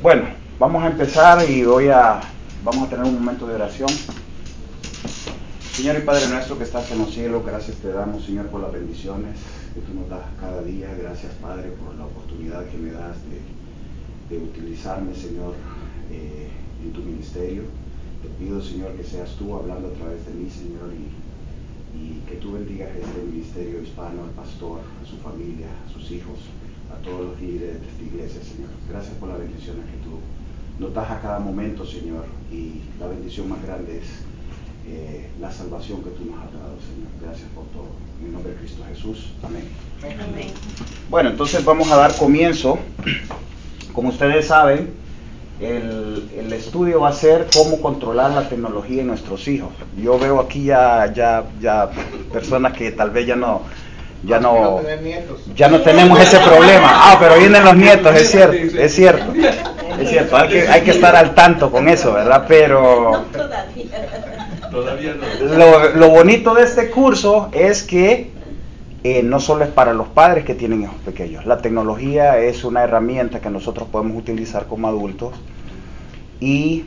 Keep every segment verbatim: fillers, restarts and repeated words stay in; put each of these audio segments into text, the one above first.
Bueno, vamos a empezar y voy a, vamos a tener un momento de oración. Señor y Padre nuestro que estás en los cielos, gracias te damos, Señor, por las bendiciones que tú nos das cada día. Gracias, Padre, por la oportunidad que me das de, de utilizarme, Señor, eh, en tu ministerio. Te pido, Señor, que seas tú hablando a través de mí, Señor, y, y que tú bendigas este ministerio hispano, al pastor, a su familia, a sus hijos, a todos los líderes de esta iglesia, Señor. Gracias por las bendiciones que tú nos das a cada momento, Señor, y la bendición más grande es eh, la salvación que tú nos has dado, Señor. Gracias por todo. En el nombre de Cristo Jesús. Amén. Amén. Bueno, entonces vamos a dar comienzo. Como ustedes saben, el, el estudio va a ser cómo controlar la tecnología en nuestros hijos. Yo veo aquí ya, ya, ya personas que tal vez ya no... Ya no, ya no tenemos ese problema. Ah, pero vienen los nietos, es cierto, es cierto, es cierto. Hay que, hay que estar al tanto con eso, ¿verdad? Pero todavía no. Lo, lo bonito de este curso es que eh, no solo es para los padres que tienen hijos pequeños. La tecnología es una herramienta que nosotros podemos utilizar como adultos y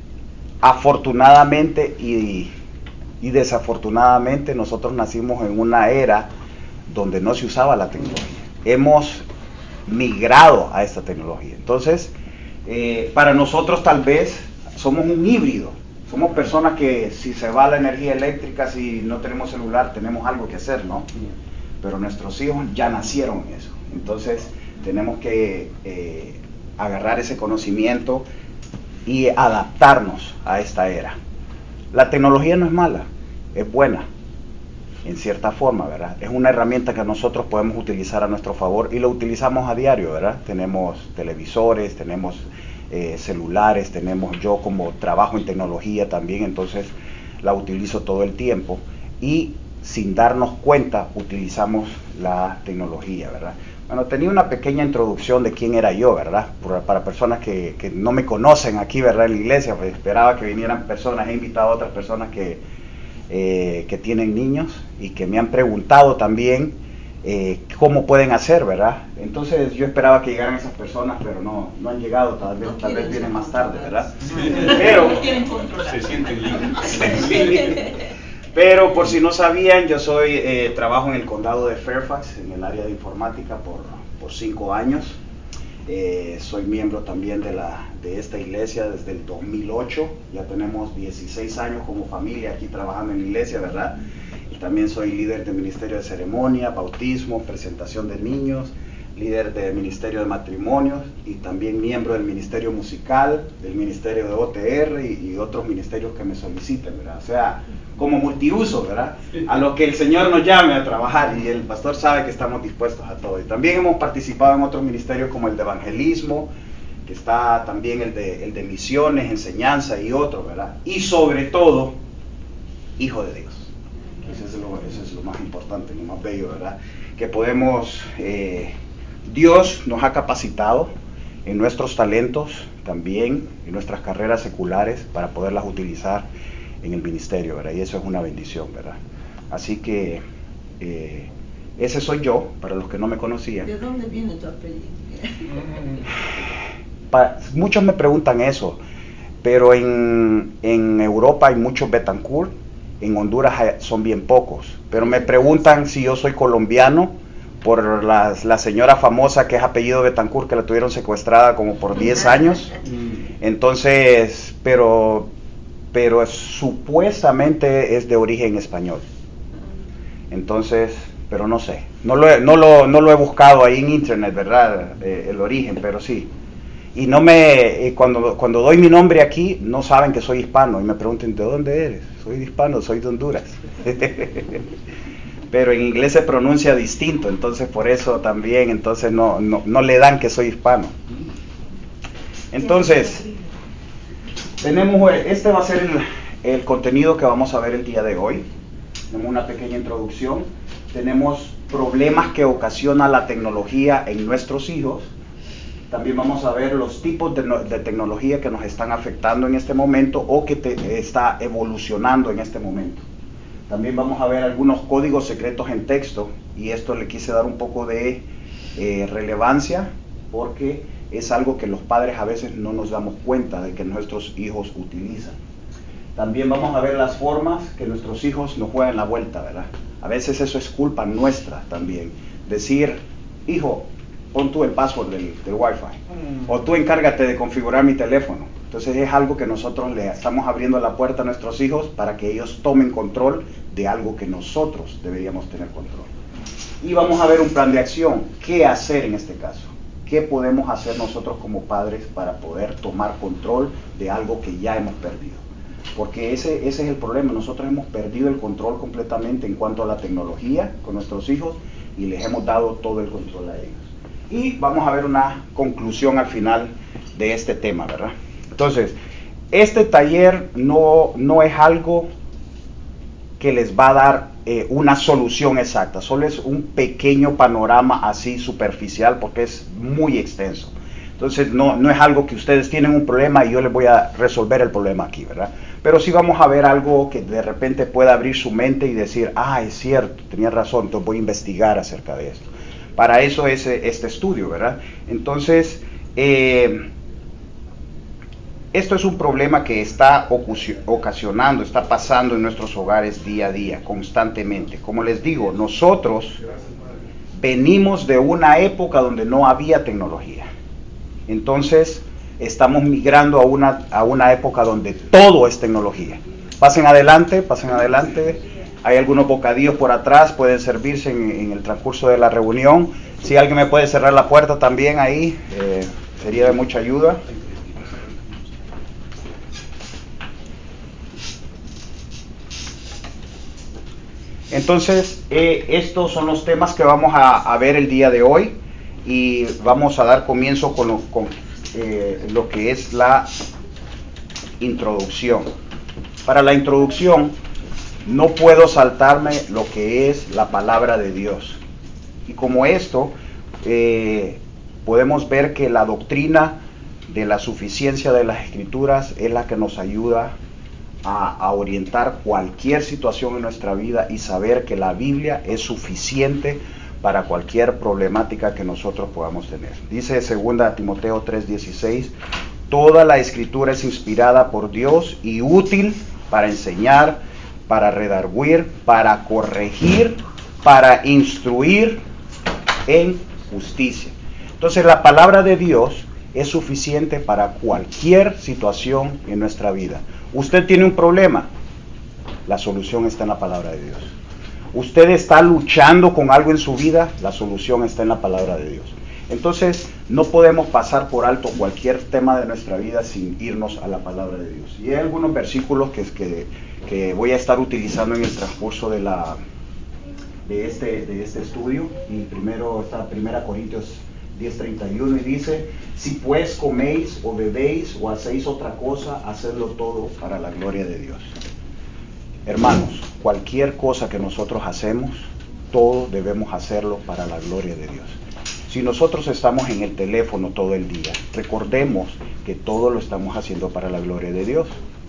afortunadamente y, y desafortunadamente nosotros nacimos en una era donde no se usaba la tecnología. Hemos migrado a esta tecnología. Entonces, eh, para nosotros tal vez somos un híbrido. Somos personas que si se va la energía eléctrica, si no tenemos celular, tenemos algo que hacer, ¿no? Pero nuestros hijos ya nacieron en eso. Entonces, tenemos que eh, agarrar ese conocimiento y adaptarnos a esta era. La tecnología no es mala, es buena. En cierta forma, ¿verdad? Es una herramienta que nosotros podemos utilizar a nuestro favor y lo utilizamos a diario, ¿verdad? Tenemos televisores, tenemos eh, celulares, tenemos, yo como trabajo en tecnología también, entonces la utilizo todo el tiempo y sin darnos cuenta utilizamos la tecnología, ¿verdad? Bueno, tenía una pequeña introducción de quién era yo, ¿verdad? Para, para personas que, que no me conocen aquí, ¿verdad? En la iglesia, pues esperaba que vinieran personas, he invitado a otras personas que Eh, que tienen niños y que me han preguntado también eh, cómo pueden hacer, ¿verdad? Entonces yo esperaba que llegaran esas personas, pero no, no han llegado, tal vez, no tal vez vienen más tarde, ¿verdad? Pero se sienten libres. Pero por si no sabían, yo soy eh, trabajo en el condado de Fairfax, en el área de informática por, por cinco años. Eh, soy miembro también de, la, de esta iglesia desde el dos mil ocho, ya tenemos dieciséis años como familia aquí trabajando en la iglesia, ¿verdad? Y también soy líder de ministerio de ceremonia, bautismo, presentación de niños, líder de ministerio de matrimonios y también miembro del ministerio musical, del ministerio de O T R y, y otros ministerios que me soliciten, ¿verdad? O sea, como multiuso, ¿verdad? A lo que el Señor nos llame a trabajar y el pastor sabe que estamos dispuestos a todo. Y también hemos participado en otros ministerios como el de evangelismo, que está también el de, el de misiones, enseñanza y otros, ¿verdad? Y sobre todo, hijo de Dios. Eso es lo, eso es lo más importante, lo más bello, ¿verdad? Que podemos, eh, Dios nos ha capacitado en nuestros talentos también, en nuestras carreras seculares, para poderlas utilizar en el ministerio, ¿verdad? Y eso es una bendición, ¿verdad? Así que eh, ese soy yo, para los que no me conocían. ¿De dónde viene tu apellido? Pa, muchos me preguntan eso, pero en, en Europa hay muchos Betancourt, en Honduras son bien pocos, pero me preguntan si yo soy colombiano por la, la señora famosa que es apellido Betancourt, que la tuvieron secuestrada como por diez años. Entonces, pero pero supuestamente es de origen español. Entonces, pero no sé, no lo he, no lo, no lo he buscado ahí en internet, ¿verdad? Eh, el origen, pero sí. Y no me, eh, cuando, cuando doy mi nombre aquí, no saben que soy hispano y me preguntan, ¿de dónde eres? Soy hispano, soy de Honduras. Pero en inglés se pronuncia distinto, entonces por eso también, entonces no, no, no le dan que soy hispano. Entonces, tenemos, este va a ser el, el contenido que vamos a ver el día de hoy. Tenemos una pequeña introducción. Tenemos problemas que ocasiona la tecnología en nuestros hijos. También vamos a ver los tipos de, de tecnología que nos están afectando en este momento o que te, está evolucionando en este momento. También vamos a ver algunos códigos secretos en texto, y esto le quise dar un poco de eh, relevancia porque es algo que los padres a veces no nos damos cuenta de que nuestros hijos utilizan. También vamos a ver las formas que nuestros hijos nos juegan la vuelta, ¿verdad? A veces eso es culpa nuestra también. Decir, hijo, pon tú el password del, del Wi-Fi, o tú encárgate de configurar mi teléfono. Entonces es algo que nosotros le estamos abriendo la puerta a nuestros hijos para que ellos tomen control de algo que nosotros deberíamos tener control. Y vamos a ver un plan de acción. ¿Qué hacer en este caso? ¿Qué podemos hacer nosotros como padres para poder tomar control de algo que ya hemos perdido? Porque ese, ese es el problema. Nosotros hemos perdido el control completamente en cuanto a la tecnología con nuestros hijos y les hemos dado todo el control a ellos. Y vamos a ver una conclusión al final de este tema, ¿verdad? Entonces, este taller no, no es algo que les va a dar eh, una solución exacta, solo es un pequeño panorama así superficial porque es muy extenso. Entonces no, no es algo que ustedes tienen un problema y yo les voy a resolver el problema aquí, ¿verdad? Pero sí vamos a ver algo que de repente pueda abrir su mente y decir, ah, es cierto, tenía razón, entonces voy a investigar acerca de esto. Para eso es este estudio, ¿verdad? Entonces, eh, esto es un problema que está ocasionando, está pasando en nuestros hogares día a día, constantemente. Como les digo, nosotros venimos de una época donde no había tecnología. Entonces, estamos migrando a una, a una época donde todo es tecnología. Pasen adelante, pasen adelante. Hay algunos bocadillos por atrás, pueden servirse en, en el transcurso de la reunión. Si alguien me puede cerrar la puerta también ahí, eh, sería de mucha ayuda. Entonces, eh, estos son los temas que vamos a, a ver el día de hoy y vamos a dar comienzo con lo, con, eh, lo que es la introducción. Para la introducción, no puedo saltarme lo que es la palabra de Dios. Y como esto, eh, podemos ver que la doctrina de la suficiencia de las Escrituras es la que nos ayuda A, a orientar cualquier situación en nuestra vida y saber que la Biblia es suficiente para cualquier problemática que nosotros podamos tener. Dice segunda Timoteo tres dieciséis, toda la Escritura es inspirada por Dios y útil para enseñar, para redarguir, para corregir, para instruir en justicia. Entonces la palabra de Dios es suficiente para cualquier situación en nuestra vida. Usted tiene un problema, la solución está en la palabra de Dios. Usted está luchando con algo en su vida, la solución está en la palabra de Dios. Entonces, no podemos pasar por alto cualquier tema de nuestra vida sin irnos a la palabra de Dios. Y hay algunos versículos que, que, que voy a estar utilizando en el transcurso de, la, de, este, de este estudio. Y primero está primera Corintios diez treinta y uno y dice, si pues coméis o bebéis o hacéis otra cosa, hacedlo todo para la gloria de Dios. Hermanos, cualquier cosa que nosotros hacemos, todo debemos hacerlo para la gloria de Dios. Si nosotros estamos en el teléfono todo el día, recordemos que todo lo estamos haciendo para la gloria de Dios.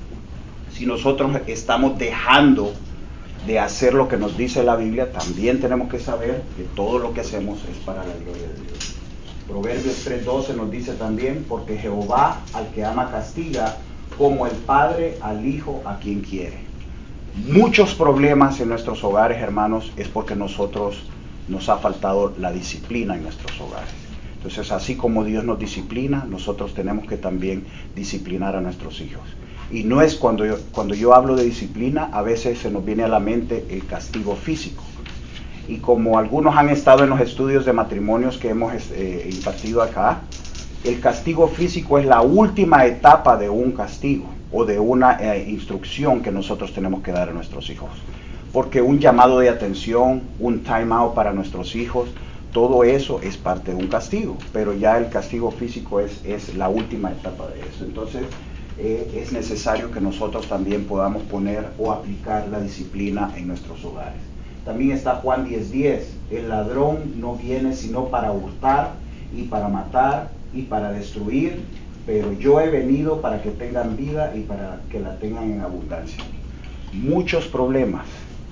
Si nosotros estamos dejando de hacer lo que nos dice la Biblia, también tenemos que saber que todo lo que hacemos es para la gloria de Dios. Proverbios tres doce nos dice también, porque Jehová al que ama castiga, como el padre al hijo a quien quiere. Muchos problemas en nuestros hogares, hermanos, es porque nosotros nos ha faltado la disciplina en nuestros hogares. Entonces, así como Dios nos disciplina, nosotros tenemos que también disciplinar a nuestros hijos. Y no es cuando yo, cuando yo hablo de disciplina, a veces se nos viene a la mente el castigo físico. Y como algunos han estado en los estudios de matrimonios que hemos eh, impartido acá, el castigo físico es la última etapa de un castigo o de una eh, instrucción que nosotros tenemos que dar a nuestros hijos. Porque un llamado de atención, un time out para nuestros hijos, todo eso es parte de un castigo, pero ya el castigo físico es, es la última etapa de eso. Entonces eh, es necesario que nosotros también podamos poner o aplicar la disciplina en nuestros hogares. También está Juan diez diez, el ladrón no viene sino para hurtar y para matar y para destruir, pero yo he venido para que tengan vida y para que la tengan en abundancia. Muchos problemas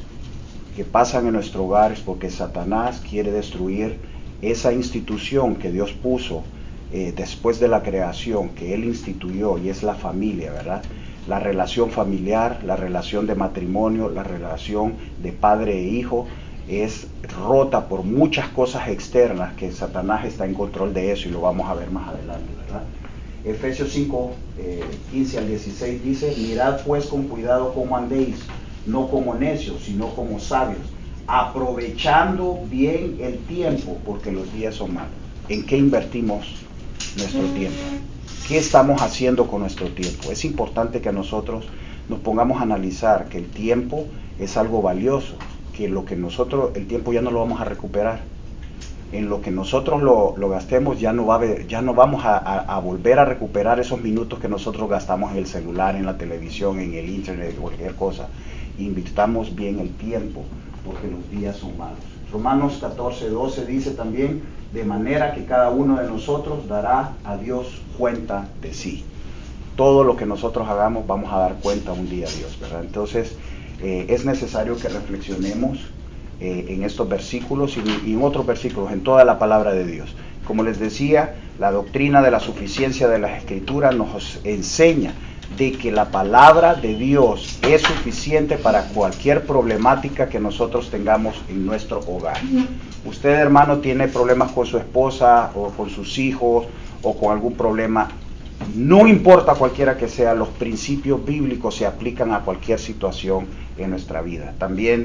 que pasan en nuestro hogar es porque Satanás quiere destruir esa institución que Dios puso eh, después de la creación que Él instituyó, y es la familia, ¿verdad? La relación familiar, la relación de matrimonio, la relación de padre e hijo, es rota por muchas cosas externas que Satanás está en control de eso, y lo vamos a ver más adelante, ¿verdad? Efesios cinco, eh, quince al dieciséis dice: mirad pues con cuidado cómo andéis, no como necios, sino como sabios, aprovechando bien el tiempo, porque los días son malos. ¿En qué invertimos nuestro tiempo? ¿Qué estamos haciendo con nuestro tiempo? Es importante que nosotros nos pongamos a analizar que el tiempo es algo valioso, que lo que nosotros, el tiempo ya no lo vamos a recuperar. En lo que nosotros lo, lo gastemos ya no, va a haber, ya no vamos a, a, a volver a recuperar esos minutos que nosotros gastamos en el celular, en la televisión, en el internet, cualquier cosa. Invirtamos bien el tiempo, porque los días son malos. Romanos catorce, doce dice también: de manera que cada uno de nosotros dará a Dios cuenta de sí. Todo lo que nosotros hagamos vamos a dar cuenta un día a Dios, ¿verdad? Entonces eh, es necesario que reflexionemos eh, en estos versículos y, y en otros versículos, en toda la palabra de Dios. Como les decía, la doctrina de la suficiencia de las Escrituras nos enseña de que la palabra de Dios es suficiente para cualquier problemática que nosotros tengamos en nuestro hogar. Usted, hermano, tiene problemas con su esposa o con sus hijos o con algún problema, no importa cualquiera que sea, los principios bíblicos se aplican a cualquier situación en nuestra vida. También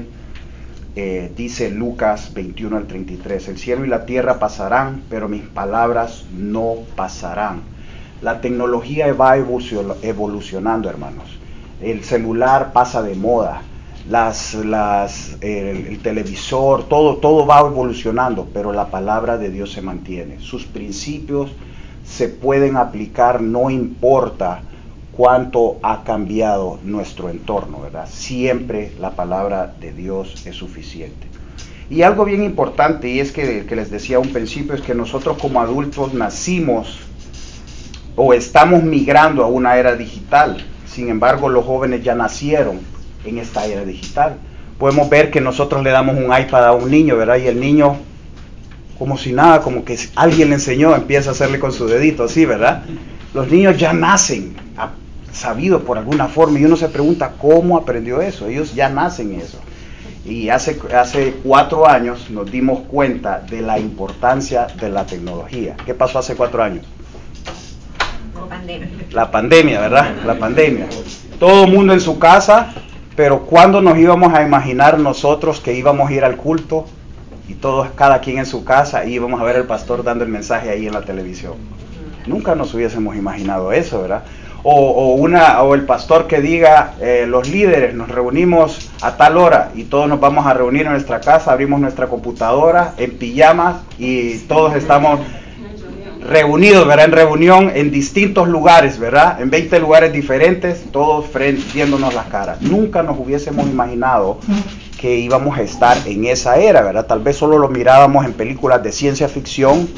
eh, dice Lucas veintiuno al treinta y tres: el cielo y la tierra pasarán, pero mis palabras no pasarán. La tecnología va evolucionando, hermanos. El celular pasa de moda, las, las, el, el televisor, todo, todo va evolucionando, pero la palabra de Dios se mantiene. Sus principios se pueden aplicar, no importa cuánto ha cambiado nuestro entorno, ¿verdad? Siempre la palabra de Dios es suficiente. Y algo bien importante, y es que, que les decía a un principio, es que nosotros como adultos nacimos o estamos migrando a una era digital. Sin embargo, los jóvenes ya nacieron en esta era digital. Podemos ver que nosotros le damos un iPad a un niño, ¿verdad? Y el niño, como si nada, como que alguien le enseñó, empieza a hacerle con su dedito, así, ¿verdad? Los niños ya nacen sabidos por alguna forma, y uno se pregunta cómo aprendió eso. Ellos ya nacen eso. Y hace, hace cuatro años nos dimos cuenta de la importancia de la tecnología. ¿Qué pasó hace cuatro años? La pandemia. La pandemia, ¿verdad? La pandemia. Todo el mundo en su casa, pero ¿cuándo nos íbamos a imaginar nosotros que íbamos a ir al culto y todos, cada quien en su casa, y íbamos a ver al pastor dando el mensaje ahí en la televisión? Nunca nos hubiésemos imaginado eso, ¿verdad? O, o, una, o el pastor que diga, eh, los líderes nos reunimos a tal hora y todos nos vamos a reunir en nuestra casa, abrimos nuestra computadora en pijamas y todos estamos reunidos, ¿verdad? En reunión en distintos lugares, ¿verdad? En veinte lugares diferentes, todos viéndonos las caras. Nunca nos hubiésemos imaginado que íbamos a estar en esa era, ¿verdad? Tal vez solo lo mirábamos en películas de ciencia ficción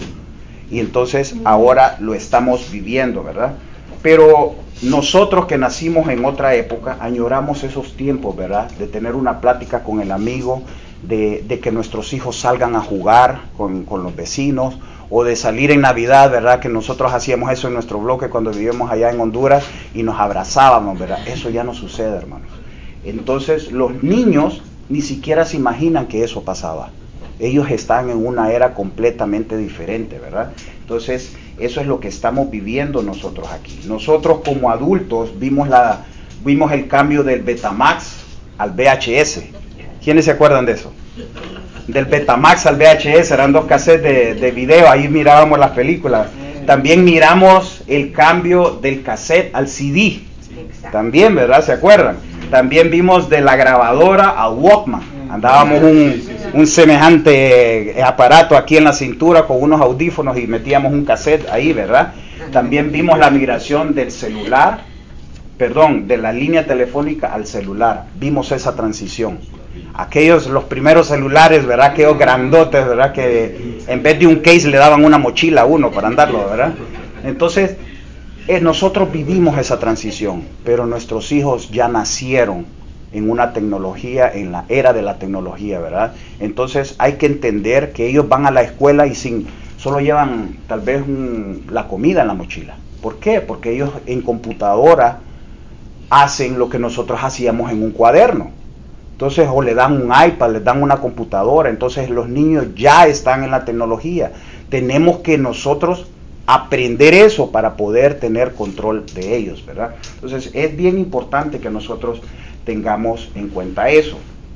y entonces ahora lo estamos viviendo, ¿verdad? Pero nosotros que nacimos en otra época, añoramos esos tiempos, ¿verdad? De tener una plática con el amigo, de, de que nuestros hijos salgan a jugar con, con los vecinos, o de salir en Navidad, ¿verdad? Que nosotros hacíamos eso en nuestro bloque cuando vivíamos allá en Honduras y nos abrazábamos, ¿verdad? Eso ya no sucede, hermanos. Entonces los niños ni siquiera se imaginan que eso pasaba. Ellos están en una era completamente diferente, ¿verdad? Entonces, eso es lo que estamos viviendo nosotros aquí. Nosotros como adultos vimos, la, vimos el cambio del Betamax al V H S. ¿Quiénes se acuerdan de eso? Del Betamax al V H S, eran dos cassettes de, de video, ahí mirábamos las películas. También miramos el cambio del cassette al C D. También, ¿verdad? ¿Se acuerdan? También vimos de la grabadora al Walkman. Andábamos un, un semejante aparato aquí en la cintura con unos audífonos y metíamos un cassette ahí, ¿verdad? También vimos la migración del celular, perdón, de la línea telefónica al celular. Vimos esa transición. Aquellos, los primeros celulares, ¿verdad? Aquellos grandotes, ¿verdad? Que en vez de un case le daban una mochila a uno para andarlo, ¿verdad? Entonces, eh, nosotros vivimos esa transición, pero nuestros hijos ya nacieron en una tecnología, en la era de la tecnología, ¿verdad? Entonces hay que entender que ellos van a la escuela y sin, solo llevan tal vez un, la comida en la mochila. ¿Por qué? Porque ellos en computadora hacen lo que nosotros hacíamos en un cuaderno. Entonces, o le dan un iPad, les dan una computadora, entonces los niños ya están en la tecnología. Tenemos que nosotros aprender eso para poder tener control de ellos, ¿verdad? Entonces, es bien importante que nosotros tengamos en cuenta eso.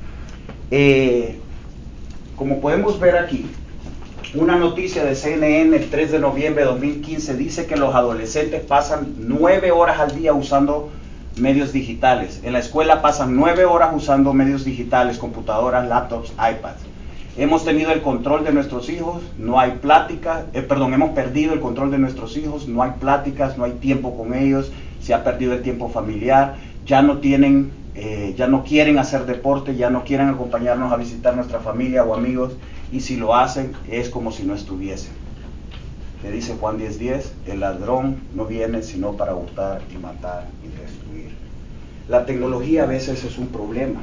Eh, como podemos ver aquí, una noticia de C N N el tres de noviembre de dos mil quince dice que los adolescentes pasan nueve horas al día usando medios digitales. En la escuela pasan nueve horas usando medios digitales, computadoras, laptops, iPads. Hemos tenido el control de nuestros hijos, no hay pláticas, eh, perdón, hemos perdido el control de nuestros hijos, no hay pláticas, no hay tiempo con ellos, se ha perdido el tiempo familiar, ya no tienen, eh, ya no quieren hacer deporte, ya no quieren acompañarnos a visitar nuestra familia o amigos, y si lo hacen es como si no estuviesen. Que dice Juan diez diez, el ladrón no viene sino para hurtar y matar y destruir. La tecnología a veces es un problema.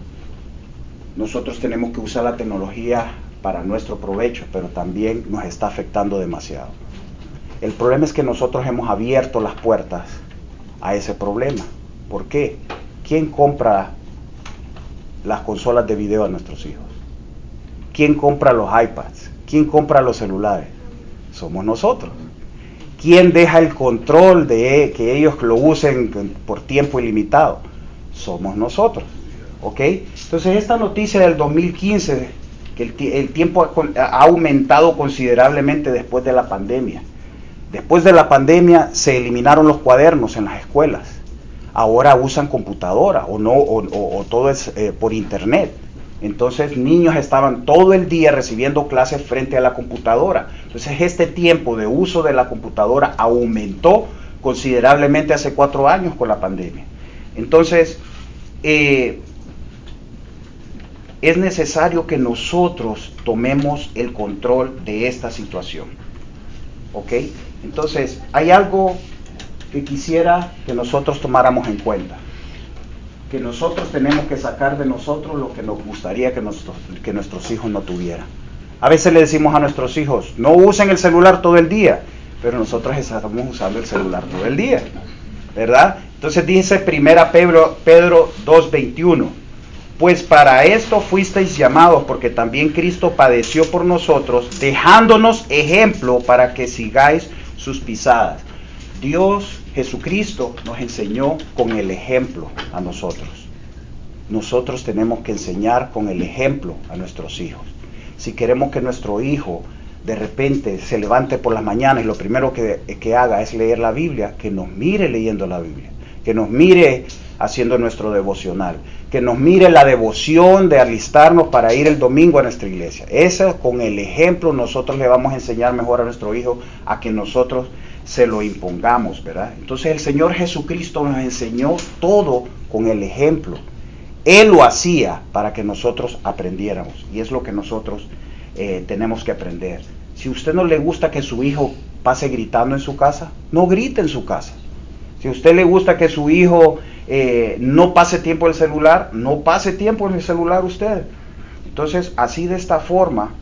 Nosotros tenemos que usar la tecnología para nuestro provecho, pero también nos está afectando demasiado. El problema es que nosotros hemos abierto las puertas a ese problema. ¿Por qué? ¿Quién compra las consolas de video a nuestros hijos? ¿Quién compra los iPads? ¿Quién compra los celulares? Somos nosotros. ¿Quién deja el control de que ellos lo usen por tiempo ilimitado? Somos nosotros. ¿Ok? Entonces esta noticia del dos mil quince, que el, el tiempo ha, ha aumentado considerablemente después de la pandemia. Después de la pandemia se eliminaron los cuadernos en las escuelas. Ahora usan computadora o, no, o, o, o todo es eh, por internet. Entonces niños estaban todo el día recibiendo clases frente a la computadora. Entonces este tiempo de uso de la computadora aumentó considerablemente hace cuatro años con la pandemia. Entonces eh, es necesario que nosotros tomemos el control de esta situación. ¿Ok? Entonces hay algo que quisiera que nosotros tomáramos en cuenta. Que nosotros tenemos que sacar de nosotros lo que nos gustaría que, nuestros, que nuestros hijos no tuvieran. A veces le decimos a nuestros hijos, no usen el celular todo el día, pero nosotros estamos usando el celular todo el día, ¿verdad? Entonces dice primera Pedro, Pedro dos veintiuno, pues para esto fuisteis llamados, porque también Cristo padeció por nosotros, dejándonos ejemplo para que sigáis sus pisadas. Dios, Jesucristo, nos enseñó con el ejemplo a nosotros. Nosotros tenemos que enseñar con el ejemplo a nuestros hijos. Si queremos que nuestro hijo de repente se levante por las mañanas y lo primero que, que haga es leer la Biblia, que nos mire leyendo la Biblia, que nos mire haciendo nuestro devocional, que nos mire la devoción de alistarnos para ir el domingo a nuestra iglesia. Esa, con el ejemplo, nosotros le vamos a enseñar mejor a nuestro hijo a que nosotros se lo impongamos, ¿verdad? Entonces el Señor Jesucristo nos enseñó todo con el ejemplo. Él lo hacía para que nosotros aprendiéramos, y es lo que nosotros eh, tenemos que aprender. Si a usted no le gusta que su hijo pase gritando en su casa, no grite en su casa. Si a usted le gusta que su hijo eh, no pase tiempo en el celular, no pase tiempo en el celular usted. Entonces, así de esta forma,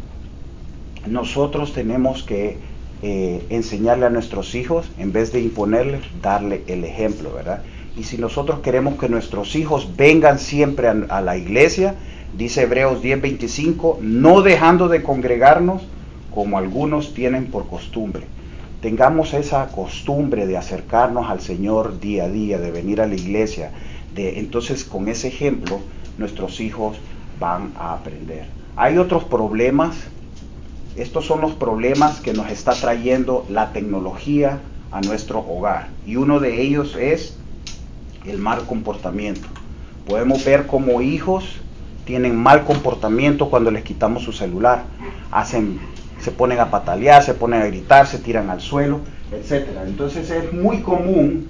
nosotros tenemos que Eh, enseñarle a nuestros hijos, en vez de imponerles, darle el ejemplo, ¿verdad? Y si nosotros queremos que nuestros hijos vengan siempre a, a la iglesia, dice Hebreos diez veinticinco, no dejando de congregarnos como algunos tienen por costumbre. Tengamos esa costumbre de acercarnos al Señor día a día, de venir a la iglesia, de, entonces con ese ejemplo nuestros hijos van a aprender. Hay otros problemas. Estos son los problemas que nos está trayendo la tecnología a nuestro hogar. Y uno de ellos es el mal comportamiento. Podemos ver cómo hijos tienen mal comportamiento cuando les quitamos su celular. Hacen, se ponen a patalear, se ponen a gritar, se tiran al suelo, etcétera. Entonces es muy común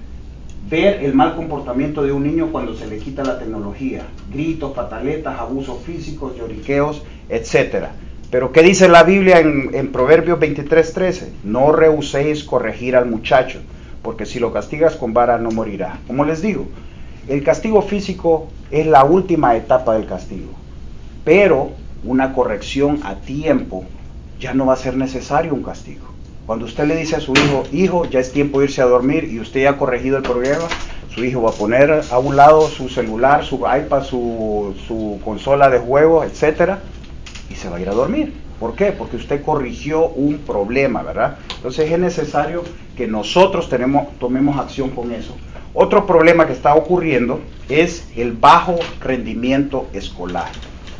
ver el mal comportamiento de un niño cuando se le quita la tecnología. Gritos, pataletas, abusos físicos, lloriqueos, etcétera. Pero ¿qué dice la Biblia en, en Proverbios veintitrés trece? No rehuséis corregir al muchacho, porque si lo castigas con vara no morirá. Como les digo, el castigo físico es la última etapa del castigo, pero una corrección a tiempo ya no va a ser necesario un castigo. Cuando usted le dice a su hijo, hijo, ya es tiempo de irse a dormir, y usted ya ha corregido el problema, su hijo va a poner a un lado su celular, su iPad, su, su consola de juego, etcétera, y se va a ir a dormir. ¿Por qué? Porque usted corrigió un problema, ¿verdad? Entonces es necesario que nosotros tenemos, tomemos acción con eso. Otro problema que está ocurriendo es el bajo rendimiento escolar.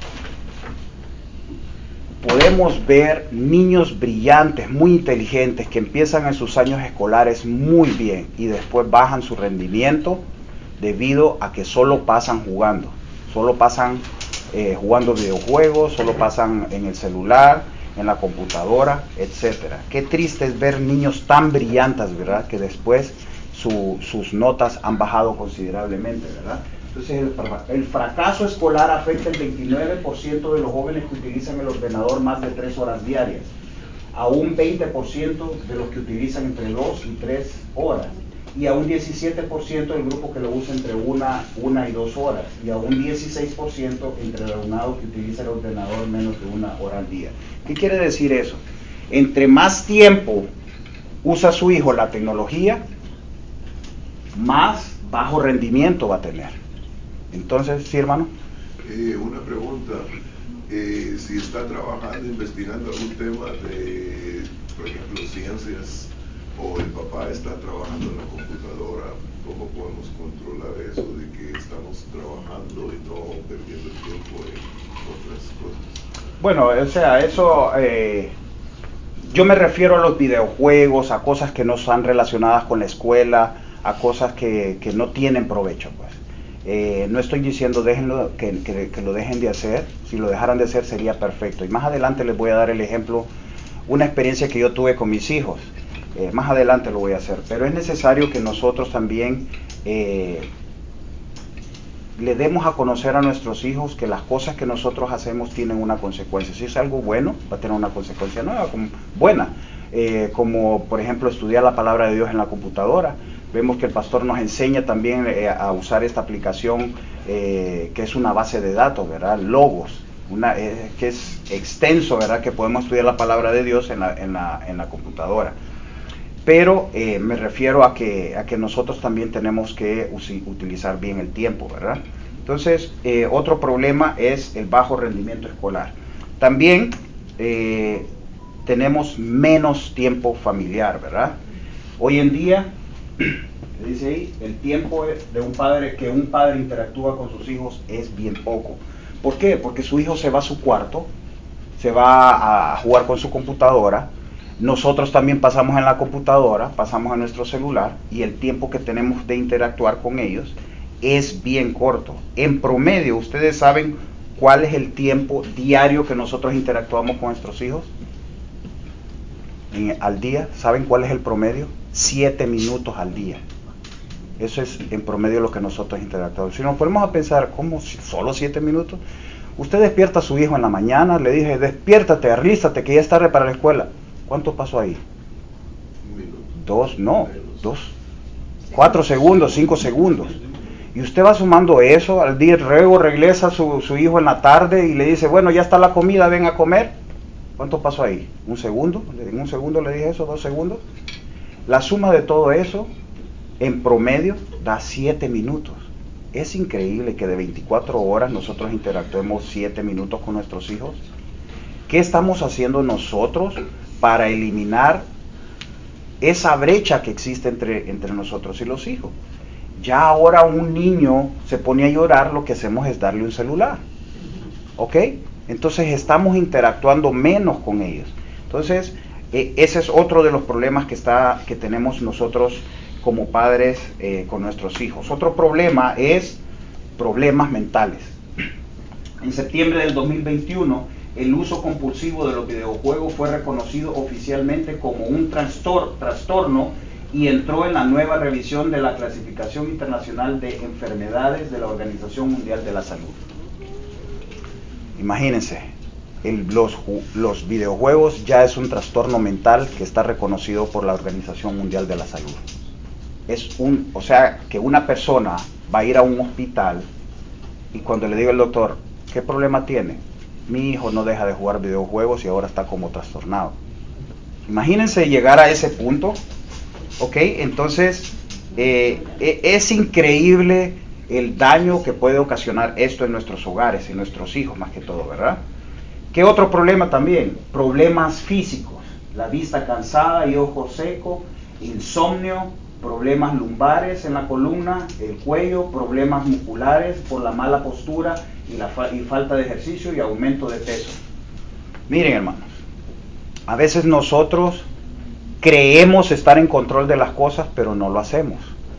Podemos ver niños brillantes, muy inteligentes, que empiezan en sus años escolares muy bien y después bajan su rendimiento debido a que solo pasan jugando, solo pasan eh, jugando videojuegos, solo pasan en el celular, en la computadora, etcétera. Qué triste es ver niños tan brillantes, ¿verdad?, que después su, sus notas han bajado considerablemente, ¿verdad? Entonces el, el fracaso escolar afecta el veintinueve por ciento de los jóvenes que utilizan el ordenador más de tres horas diarias, a un veinte por ciento de los que utilizan entre dos y tres horas, y a un diecisiete por ciento del grupo que lo usa entre una, una y dos horas, y a un dieciséis por ciento entre el alumnado que utiliza el ordenador menos de una hora al día. ¿Qué quiere decir eso? Entre más tiempo usa su hijo la tecnología, más bajo rendimiento va a tener. Entonces, sí, hermano. Eh, una pregunta, eh, si está trabajando, investigando algún tema de, por ejemplo, ciencias, o el papá está trabajando en la computadora, ¿cómo podemos controlar eso de que estamos trabajando y no perdiendo el tiempo en otras cosas? Bueno, o sea, eso, eh, yo me refiero a los videojuegos, a cosas que no están relacionadas con la escuela, a cosas que, que no tienen provecho, pues. Eh, no estoy diciendo déjenlo, que, que, que lo dejen de hacer. Si lo dejaran de hacer sería perfecto, y más adelante les voy a dar el ejemplo, una experiencia que yo tuve con mis hijos. Eh, más adelante lo voy a hacer, pero es necesario que nosotros también eh, le demos a conocer a nuestros hijos que las cosas que nosotros hacemos tienen una consecuencia. Si es algo bueno, va a tener una consecuencia nueva, como, buena, eh, como por ejemplo estudiar la palabra de Dios en la computadora. Vemos que el pastor nos enseña también eh, a usar esta aplicación eh, que es una base de datos, ¿verdad? Logos, una, eh, que es extenso, ¿verdad? Que podemos estudiar la palabra de Dios en la, en la, en la computadora. Pero eh, me refiero a que, a que nosotros también tenemos que usi, utilizar bien el tiempo, ¿verdad? Entonces, eh, otro problema es el bajo rendimiento escolar. También eh, tenemos menos tiempo familiar, ¿verdad? Hoy en día, dice ahí, el tiempo de un padre, que un padre interactúa con sus hijos es bien poco. ¿Por qué? Porque su hijo se va a su cuarto, se va a jugar con su computadora. Nosotros también pasamos en la computadora, pasamos en nuestro celular, y el tiempo que tenemos de interactuar con ellos es bien corto. En promedio, ¿ustedes saben cuál es el tiempo diario que nosotros interactuamos con nuestros hijos? En, al día, ¿saben cuál es el promedio? Siete minutos al día. Eso es en promedio lo que nosotros interactuamos. Si nos ponemos a pensar, ¿cómo solo siete minutos? Usted despierta a su hijo en la mañana, le dije, despiértate, alístate, que ya es tarde para la escuela. ¿Cuánto pasó ahí? Un minuto. Dos, no, dos, cuatro segundos, cinco segundos. Y usted va sumando eso, al día luego regresa su, su hijo en la tarde y le dice, bueno, ya está la comida, ven a comer. ¿Cuánto pasó ahí? ¿Un segundo? ¿En un segundo le dije eso? ¿Dos segundos? La suma de todo eso, en promedio, da siete minutos. Es increíble que de veinticuatro horas nosotros interactuemos siete minutos con nuestros hijos. ¿Qué estamos haciendo nosotros para eliminar esa brecha que existe entre, entre nosotros y los hijos? Ya ahora un niño se pone a llorar, lo que hacemos es darle un celular. ¿Ok? Entonces estamos interactuando menos con ellos. Entonces, eh, ese es otro de los problemas que, está, que tenemos nosotros como padres eh, con nuestros hijos. Otro problema es problemas mentales. En septiembre del dos mil veintiuno, el uso compulsivo de los videojuegos fue reconocido oficialmente como un trastor, trastorno y entró en la nueva revisión de la Clasificación Internacional de Enfermedades de la Organización Mundial de la Salud. Imagínense, el, los, los videojuegos ya es un trastorno mental que está reconocido por la Organización Mundial de la Salud. Es un, o sea, que una persona va a ir a un hospital y cuando le diga el doctor, ¿qué problema tiene? mi hijo no deja de jugar videojuegos y ahora está como trastornado. Imagínense llegar a ese punto, ¿ok? Entonces, eh, es increíble el daño que puede ocasionar esto en nuestros hogares, en nuestros hijos más que todo, ¿verdad? ¿Qué otro problema también? Problemas físicos, la vista cansada y ojo seco, insomnio, problemas lumbares en la columna, el cuello, problemas musculares por la mala postura y, la fa- y falta de ejercicio y aumento de peso. Miren, hermanos, a veces nosotros creemos estar en control de las cosas, pero no lo hacemos.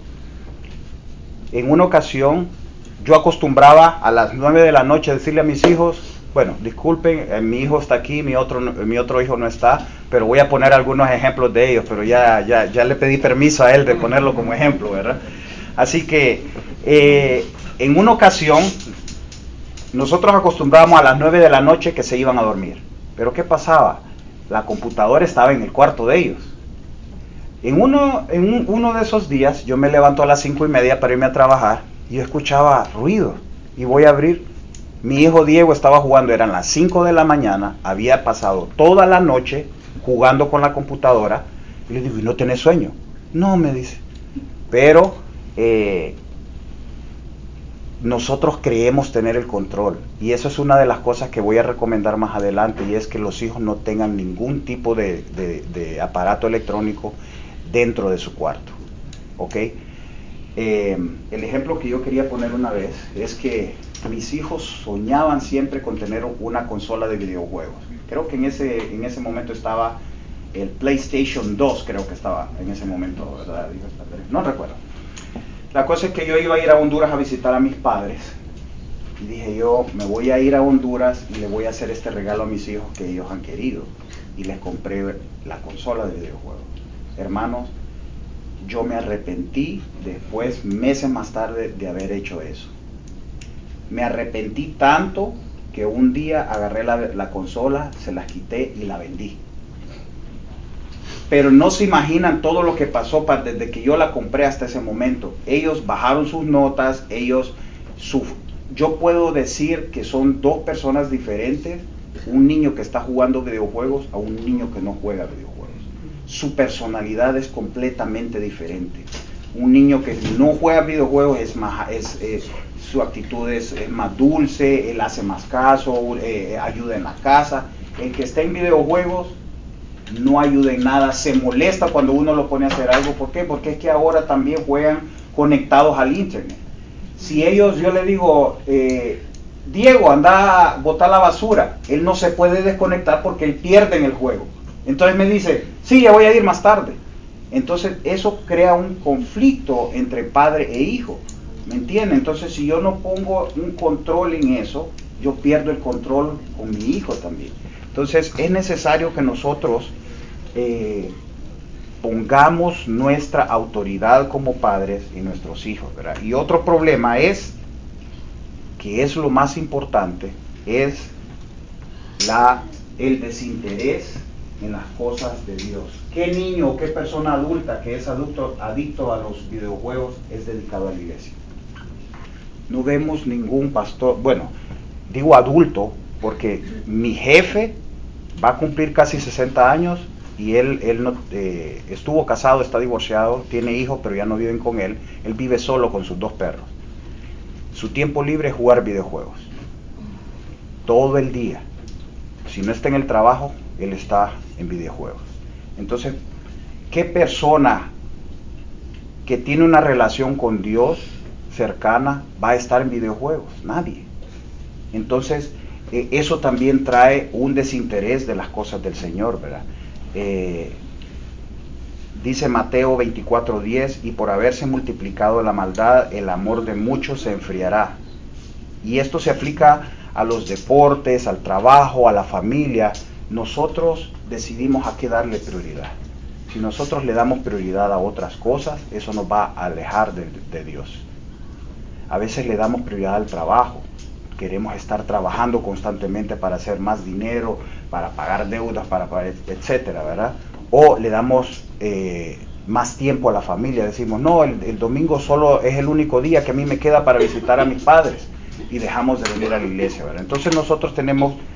En una ocasión, yo acostumbraba a las nueve de la noche decirle a mis hijos, bueno, disculpen, eh, mi hijo está aquí, mi otro, mi otro hijo no está, pero voy a poner algunos ejemplos de ellos, pero ya, ya, ya le pedí permiso a él de ponerlo como ejemplo, ¿verdad? Así que, eh, en una ocasión, nosotros acostumbrábamos a las nueve de la noche que se iban a dormir. Pero ¿qué pasaba? La computadora estaba en el cuarto de ellos. En uno, en un, uno de esos días, yo me levanto a las cinco y media para irme a trabajar y yo escuchaba ruido y voy a abrir. Mi hijo Diego estaba jugando, eran las cinco de la mañana, había pasado toda la noche jugando con la computadora y le digo, ¿y no tenés sueño? No, me dice. Pero eh, nosotros creemos tener el control y eso es una de las cosas que voy a recomendar más adelante, y es que los hijos no tengan ningún tipo de, de, de aparato electrónico dentro de su cuarto, ¿ok? Eh, el ejemplo que yo quería poner una vez es que mis hijos soñaban siempre con tener una consola de videojuegos. Creo que en ese, en ese momento estaba el PlayStation dos, creo que estaba en ese momento, ¿verdad? No recuerdo. La cosa es que yo iba a ir a Honduras a visitar a mis padres y dije yo, me voy a ir a Honduras y le voy a hacer este regalo a mis hijos que ellos han querido, y les compré la consola de videojuegos. Hermanos, yo me arrepentí después, meses más tarde, de haber hecho eso. Me arrepentí tanto que un día agarré la, la consola, se las quité y la vendí. Pero no se imaginan todo lo que pasó para, desde que yo la compré hasta ese momento. Ellos bajaron sus notas, ellos, su, yo puedo decir que son dos personas diferentes, un niño que está jugando videojuegos a un niño que no juega videojuegos. Su personalidad es completamente diferente. Un niño que no juega videojuegos es más, es, es, su actitud es, es más dulce, él hace más caso, eh, ayuda en la casa. El que está en videojuegos no ayuda en nada, se molesta cuando uno lo pone a hacer algo. ¿Por qué? Porque es que ahora también juegan conectados al internet. Si ellos, yo le digo, eh, Diego, anda a botar la basura, él no se puede desconectar porque él pierde en el juego. Entonces me dice, sí, ya voy a ir más tarde. Entonces eso crea un conflicto entre padre e hijo, ¿me entienden? Entonces si yo no pongo un control en eso, yo pierdo el control con mi hijo también. Entonces es necesario que nosotros eh, pongamos nuestra autoridad como padres en nuestros hijos, ¿verdad? Y otro problema es, que es lo más importante, es la, el desinterés en las cosas de Dios. ¿Qué niño o qué persona adulta que es adicto, adicto a los videojuegos es dedicado a la iglesia? No vemos ningún pastor, bueno, digo adulto porque mi jefe va a cumplir casi sesenta años y él, él no, eh, estuvo casado, está divorciado, tiene hijos pero ya no viven con él, él vive solo con sus dos perros. Su tiempo libre es jugar videojuegos, todo el día. Si no está en el trabajo, él está en videojuegos. Entonces, ¿qué persona que tiene una relación con Dios cercana va a estar en videojuegos? Nadie. Entonces, eh, eso también trae un desinterés de las cosas del Señor, ¿verdad? Eh, dice Mateo veinticuatro diez, y por haberse multiplicado la maldad, el amor de muchos se enfriará. Y esto se aplica a los deportes, al trabajo, a la familia. Nosotros decidimos a qué darle prioridad. Si nosotros le damos prioridad a otras cosas, eso nos va a alejar de, de Dios. A veces le damos prioridad al trabajo. Queremos estar trabajando constantemente para hacer más dinero, para pagar deudas, para pagar, etcétera, ¿verdad? O le damos eh, más tiempo a la familia. Decimos, no, el, el domingo solo es el único día que a mí me queda para visitar a mis padres. Y dejamos de venir a la iglesia, ¿verdad? Entonces nosotros tenemos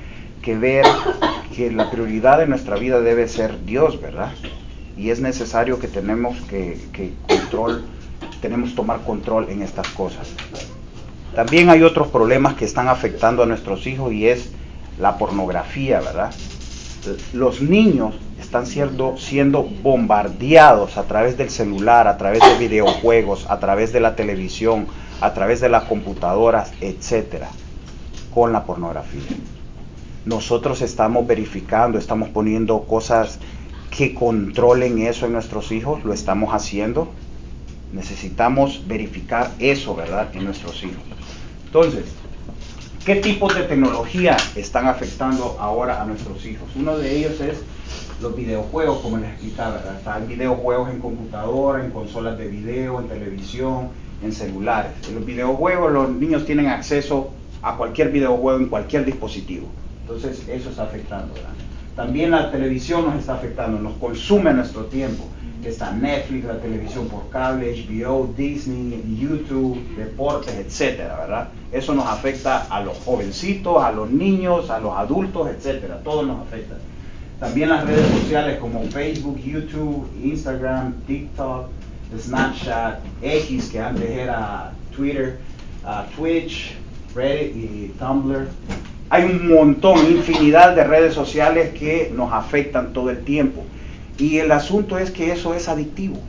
que ver que la prioridad de nuestra vida debe ser Dios, ¿verdad? Y es necesario que tenemos que, que control, tenemos tomar control en estas cosas. También hay otros problemas que están afectando a nuestros hijos y es la pornografía, ¿verdad? Los niños están siendo, siendo bombardeados a través del celular, a través de videojuegos, a través de la televisión, a través de las computadoras, etcétera, con la pornografía. Nosotros estamos verificando, estamos poniendo cosas que controlen eso en nuestros hijos, lo estamos haciendo. Necesitamos verificar eso, ¿verdad?, en nuestros hijos. Entonces, ¿qué tipos de tecnología están afectando ahora a nuestros hijos? Uno de ellos es los videojuegos, como les explicaba, ¿verdad? Están videojuegos en computadora, en consolas de video, en televisión, en celulares. En los videojuegos los niños tienen acceso a cualquier videojuego en cualquier dispositivo. Entonces, eso está afectando, ¿verdad? También la televisión nos está afectando, nos consume nuestro tiempo. Está Netflix, la televisión por cable, H B O, Disney, YouTube, deportes, etcétera, ¿verdad? Eso nos afecta a los jovencitos, a los niños, a los adultos, etcétera. Todo nos afecta. También las redes sociales como Facebook, YouTube, Instagram, TikTok, Snapchat, X, que antes era Twitter, uh, Twitch, Reddit y Tumblr. Hay un montón, infinidad de redes sociales que nos afectan todo el tiempo. Y el asunto es que eso es adictivo.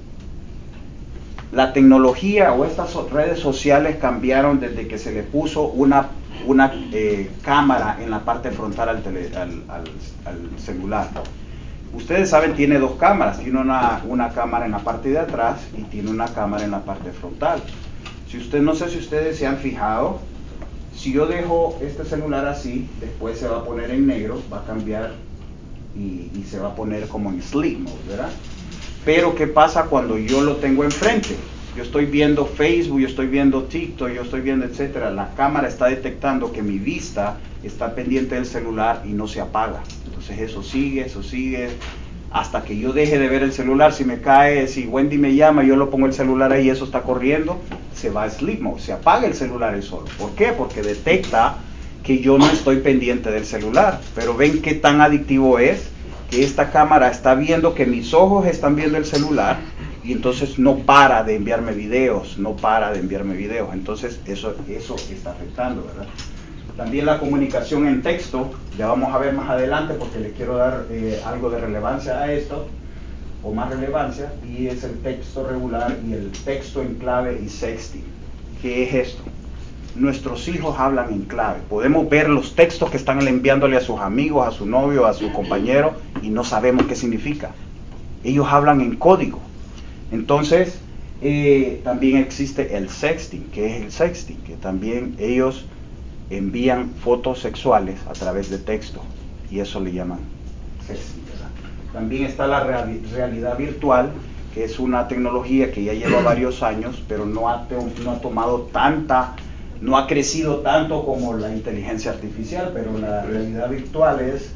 La tecnología o estas redes sociales cambiaron desde que se le puso una, una eh, cámara en la parte frontal al, tele, al, al, al celular. Ustedes saben, tiene dos cámaras. Tiene una, una cámara en la parte de atrás y tiene una cámara en la parte frontal. Si usted, no sé si ustedes se han fijado, si yo dejo este celular así, después se va a poner en negro, va a cambiar y, y se va a poner como en sleep mode, ¿verdad? Pero ¿qué pasa cuando yo lo tengo enfrente? Yo estoy viendo Facebook, yo estoy viendo TikTok, yo estoy viendo etcétera. La cámara está detectando que mi vista está pendiente del celular y no se apaga. Entonces eso sigue, eso sigue, hasta que yo deje de ver el celular. Si me cae, si Wendy me llama, yo lo pongo el celular ahí, eso está corriendo, se va a sleep mode, se apaga el celular ahí solo. ¿Por qué? Porque detecta que yo no estoy pendiente del celular. Pero ven qué tan adictivo es, que esta cámara está viendo que mis ojos están viendo el celular y entonces no para de enviarme videos, no para de enviarme videos. Entonces eso, eso está afectando, ¿verdad? También la comunicación en texto, ya vamos a ver más adelante porque le quiero dar eh, algo de relevancia a esto, o más relevancia, y es el texto regular y el texto en clave y sexting. ¿Qué es esto? Nuestros hijos hablan en clave. Podemos ver los textos que están enviándole a sus amigos, a su novio, a su compañero, y no sabemos qué significa. Ellos hablan en código. Entonces, eh, también existe el sexting. ¿Qué es el sexting? Que también ellos envían fotos sexuales a través de texto, y eso le llaman sexting, ¿verdad? También está la real, realidad virtual, que es una tecnología que ya lleva varios años, pero no ha, no ha tomado tanta... no ha crecido tanto como la inteligencia artificial, pero la realidad virtual es,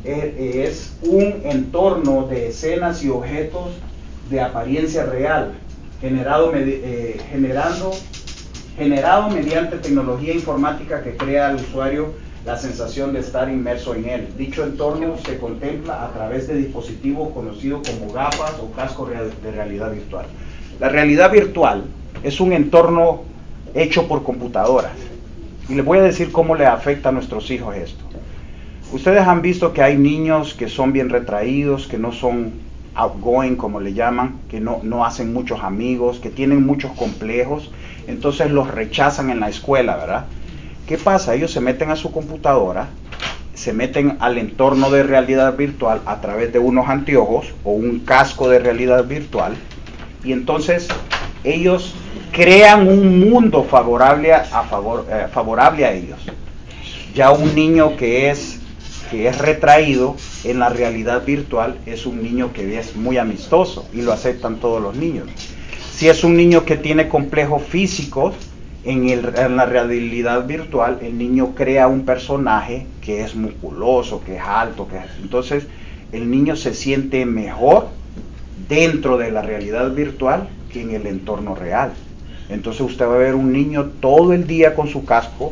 es un entorno de escenas y objetos de apariencia real, generado, eh, generando, generado mediante tecnología informática que crea al usuario la sensación de estar inmerso en él. Dicho entorno se contempla a través de dispositivos conocidos como gafas o cascos de realidad virtual. La realidad virtual es un entorno hecho por computadoras. Y les voy a decir cómo le afecta a nuestros hijos esto. Ustedes han visto que hay niños que son bien retraídos, que no son outgoing, como le llaman, que no, no hacen muchos amigos, que tienen muchos complejos, entonces los rechazan en la escuela, ¿verdad? ¿Qué pasa? Ellos se meten a su computadora, se meten al entorno de realidad virtual a través de unos anteojos o un casco de realidad virtual, y entonces ellos crean un mundo favorable a, favor, eh, favorable a ellos. Ya un niño que es, que es retraído en la realidad virtual es un niño que es muy amistoso y lo aceptan todos los niños. Si es un niño que tiene complejos físicos, en, el, en la realidad virtual el niño crea un personaje que es musculoso, que es alto, que es, entonces el niño se siente mejor dentro de la realidad virtual que en el entorno real. Entonces usted va a ver un niño todo el día con su casco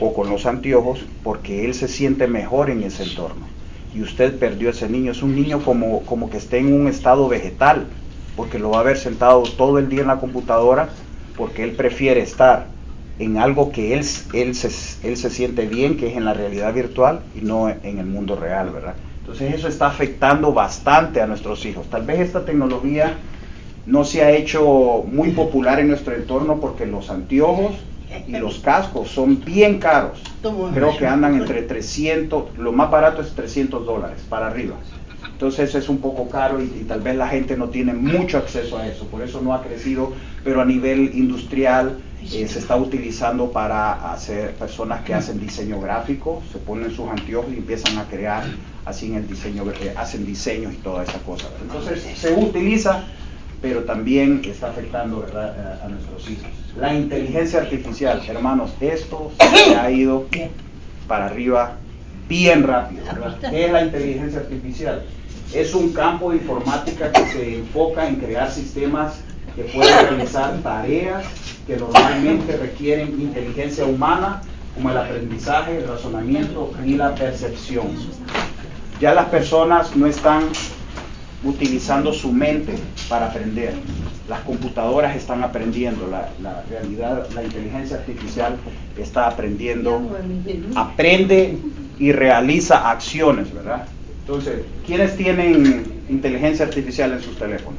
o con los anteojos porque él se siente mejor en ese entorno. Y usted perdió a ese niño. Es un niño como, como que esté en un estado vegetal, porque lo va a ver sentado todo el día en la computadora, porque él prefiere estar en algo que él, él, se, él se siente bien, que es en la realidad virtual y no en el mundo real, ¿verdad? Entonces eso está afectando bastante a nuestros hijos. Tal vez esta tecnología no se ha hecho muy popular en nuestro entorno porque los anteojos y los cascos son bien caros. Creo que andan entre trescientos, lo más barato es trescientos dólares para arriba. Entonces es un poco caro y, y tal vez la gente no tiene mucho acceso a eso, por eso no ha crecido, pero a nivel industrial eh, se está utilizando para hacer personas que hacen diseño gráfico, se ponen sus anteojos y empiezan a crear así en el diseño, eh, hacen diseños y toda esa cosa. Entonces se utiliza, pero también está afectando, ¿verdad?, a, a nuestros hijos. La inteligencia artificial, hermanos, esto se ha ido para arriba bien rápido, ¿verdad? ¿Qué es la inteligencia artificial? Es un campo de informática que se enfoca en crear sistemas que pueden realizar tareas que normalmente requieren inteligencia humana, como el aprendizaje, el razonamiento y la percepción. Ya las personas no están utilizando su mente para aprender. Las computadoras están aprendiendo, la, la realidad, la inteligencia artificial está aprendiendo, aprende y realiza acciones, ¿verdad? Entonces, ¿quiénes tienen inteligencia artificial en sus teléfonos?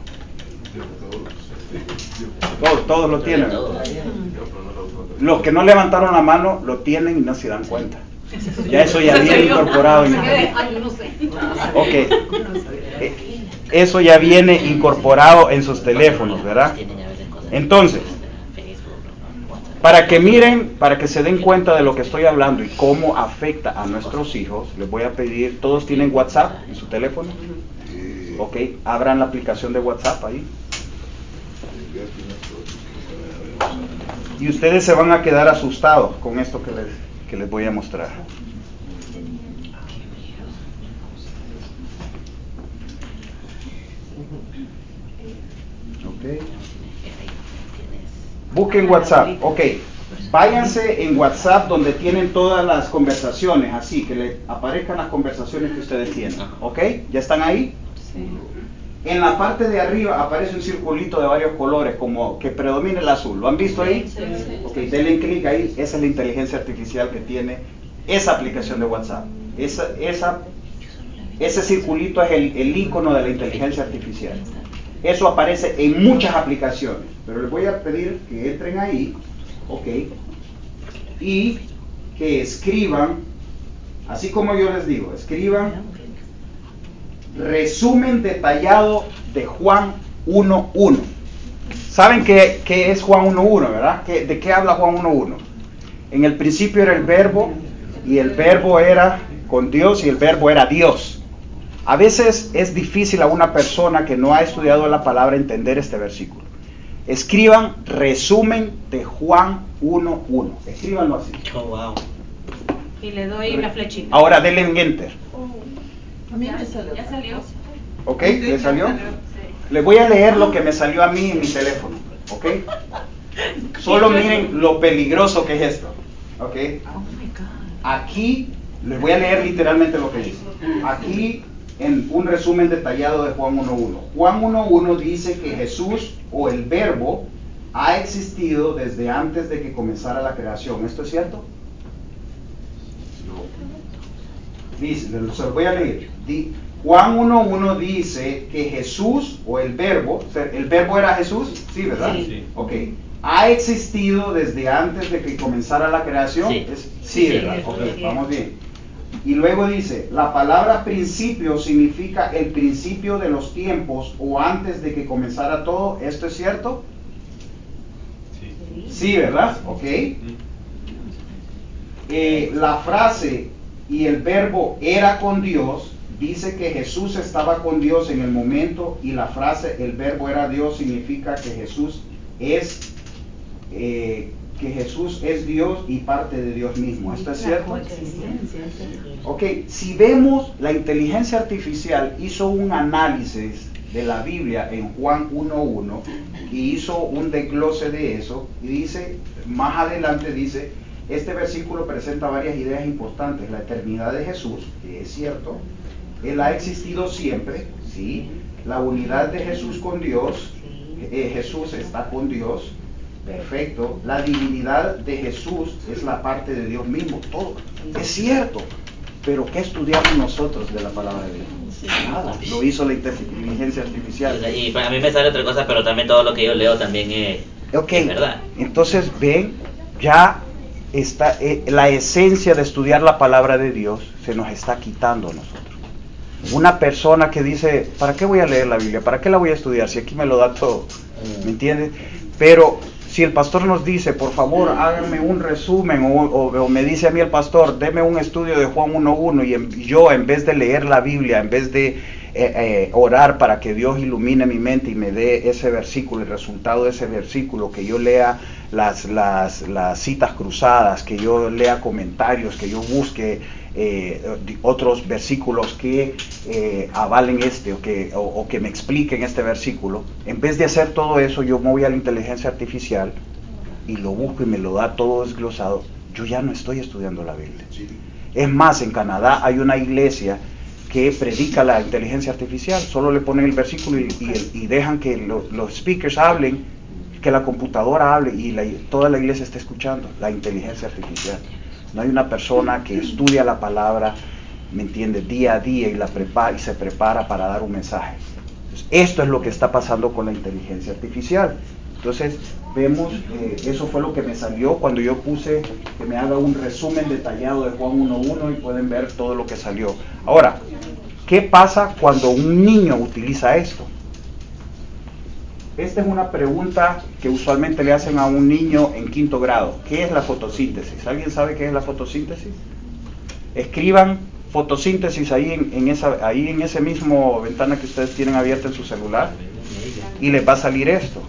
Todos, todos lo tienen. Los que no levantaron la mano lo tienen y no se dan cuenta. Ya eso ya viene incorporado en el... Ok. Eso ya viene incorporado en sus teléfonos, ¿verdad? Entonces, para que miren, para que se den cuenta de lo que estoy hablando y cómo afecta a nuestros hijos, les voy a pedir, ¿todos tienen WhatsApp en su teléfono? Ok, abran la aplicación de WhatsApp ahí. Y ustedes se van a quedar asustados con esto que les, que les voy a mostrar. Okay. Busquen WhatsApp, ok. Váyanse en WhatsApp donde tienen todas las conversaciones, así que le aparezcan las conversaciones que ustedes tienen, ok. ¿Ya están ahí? Sí. En la parte de arriba aparece un circulito de varios colores, como que predomina el azul. ¿Lo han visto ahí? Sí, sí. Ok, denle clic ahí. Esa es la inteligencia artificial que tiene esa aplicación de WhatsApp. Esa, esa, ese circulito es el, el icono de la inteligencia artificial. Eso aparece en muchas aplicaciones, pero les voy a pedir que entren ahí, ok, y que escriban, así como yo les digo, escriban resumen detallado de Juan uno uno. ¿Saben qué, qué es Juan uno uno, verdad? ¿Qué, ¿De qué habla Juan uno uno? En el principio era el verbo, y el verbo era con Dios, y el verbo era Dios. A veces es difícil a una persona que no ha estudiado la palabra entender este versículo. Escriban resumen de Juan uno uno. Escríbanlo así. Oh, wow. Y le doy la flechita. Ahora denle en enter. A mí me salió. ¿Ya salió? ¿Ok? ¿Le salió? Les voy a leer lo que me salió a mí en mi teléfono. ¿Ok? Solo miren lo peligroso que es esto. ¿Ok? Aquí les voy a leer literalmente lo que dice. Aquí, en un resumen detallado de Juan uno uno. Juan uno uno dice que Jesús, o el verbo, ha existido desde antes de que comenzara la creación. ¿Esto es cierto? No. Dice, se lo voy a leer. Di, Juan uno uno dice que Jesús, o el verbo, ¿el verbo era Jesús? Sí, ¿verdad? Sí. Ok. ¿Ha existido desde antes de que comenzara la creación? Sí, es, sí, sí, ¿verdad? Ok, vamos bien. Y luego dice, la palabra principio significa el principio de los tiempos o antes de que comenzara todo. ¿Esto es cierto? Sí. Sí, ¿verdad? Ok. Eh, la frase y el verbo era con Dios dice que Jesús estaba con Dios en el momento, y la frase el verbo era Dios significa que Jesús es eh, que Jesús es Dios y parte de Dios mismo. ¿Esto es cierto? Ok, si vemos, la inteligencia artificial hizo un análisis de la Biblia en Juan uno uno y hizo un desglose de eso, y dice, más adelante dice Este versículo presenta varias ideas importantes. La eternidad de Jesús, que es cierto. Él ha existido siempre, ¿sí? La unidad de Jesús con Dios. Eh, Jesús está con Dios. Perfecto. La divinidad de Jesús es la parte de Dios mismo. Todo es cierto. Pero ¿qué estudiamos nosotros de la palabra de Dios? Nada. Lo hizo la inteligencia artificial. Y a mí me sale otra cosa, pero también todo lo que yo leo también es, okay. es verdad. Entonces, ven, ya está eh, la esencia de estudiar la palabra de Dios se nos está quitando a nosotros. Una persona que dice, ¿para qué voy a leer la Biblia? ¿Para qué la voy a estudiar? Si aquí me lo da todo. ¿Me entiendes? Pero si el pastor nos dice, por favor, háganme un resumen, o, o, o me dice a mí el pastor, deme un estudio de Juan uno uno, y en, yo en vez de leer la Biblia, en vez de eh, eh, orar para que Dios ilumine mi mente y me dé ese versículo, el resultado de ese versículo, que yo lea las, las, las citas cruzadas, que yo lea comentarios, que yo busque Eh, otros versículos que eh, avalen este o que, o, o que me expliquen este versículo, en vez de hacer todo eso, yo me voy a la inteligencia artificial y lo busco y me lo da todo desglosado. Yo ya no estoy estudiando la Biblia. Es más, en Canadá hay una iglesia que predica la inteligencia artificial, solo le ponen el versículo y, y, y dejan que lo, los speakers hablen, que la computadora hable y la, toda la iglesia esté escuchando la inteligencia artificial. No hay una persona que estudia la palabra, ¿me entiende?, día a día y la prepara y se prepara para dar un mensaje. Entonces, esto es lo que está pasando con la inteligencia artificial. Entonces, vemos, eh, eso fue lo que me salió cuando yo puse que me haga un resumen detallado de Juan uno uno y pueden ver todo lo que salió. Ahora, ¿qué pasa cuando un niño utiliza esto? Esta es una pregunta que usualmente le hacen a un niño en quinto grado. ¿Qué es la fotosíntesis? ¿Alguien sabe qué es la fotosíntesis? Escriban fotosíntesis ahí en, en esa ahí en ese mismo ventana que ustedes tienen abierta en su celular y les va a salir esto.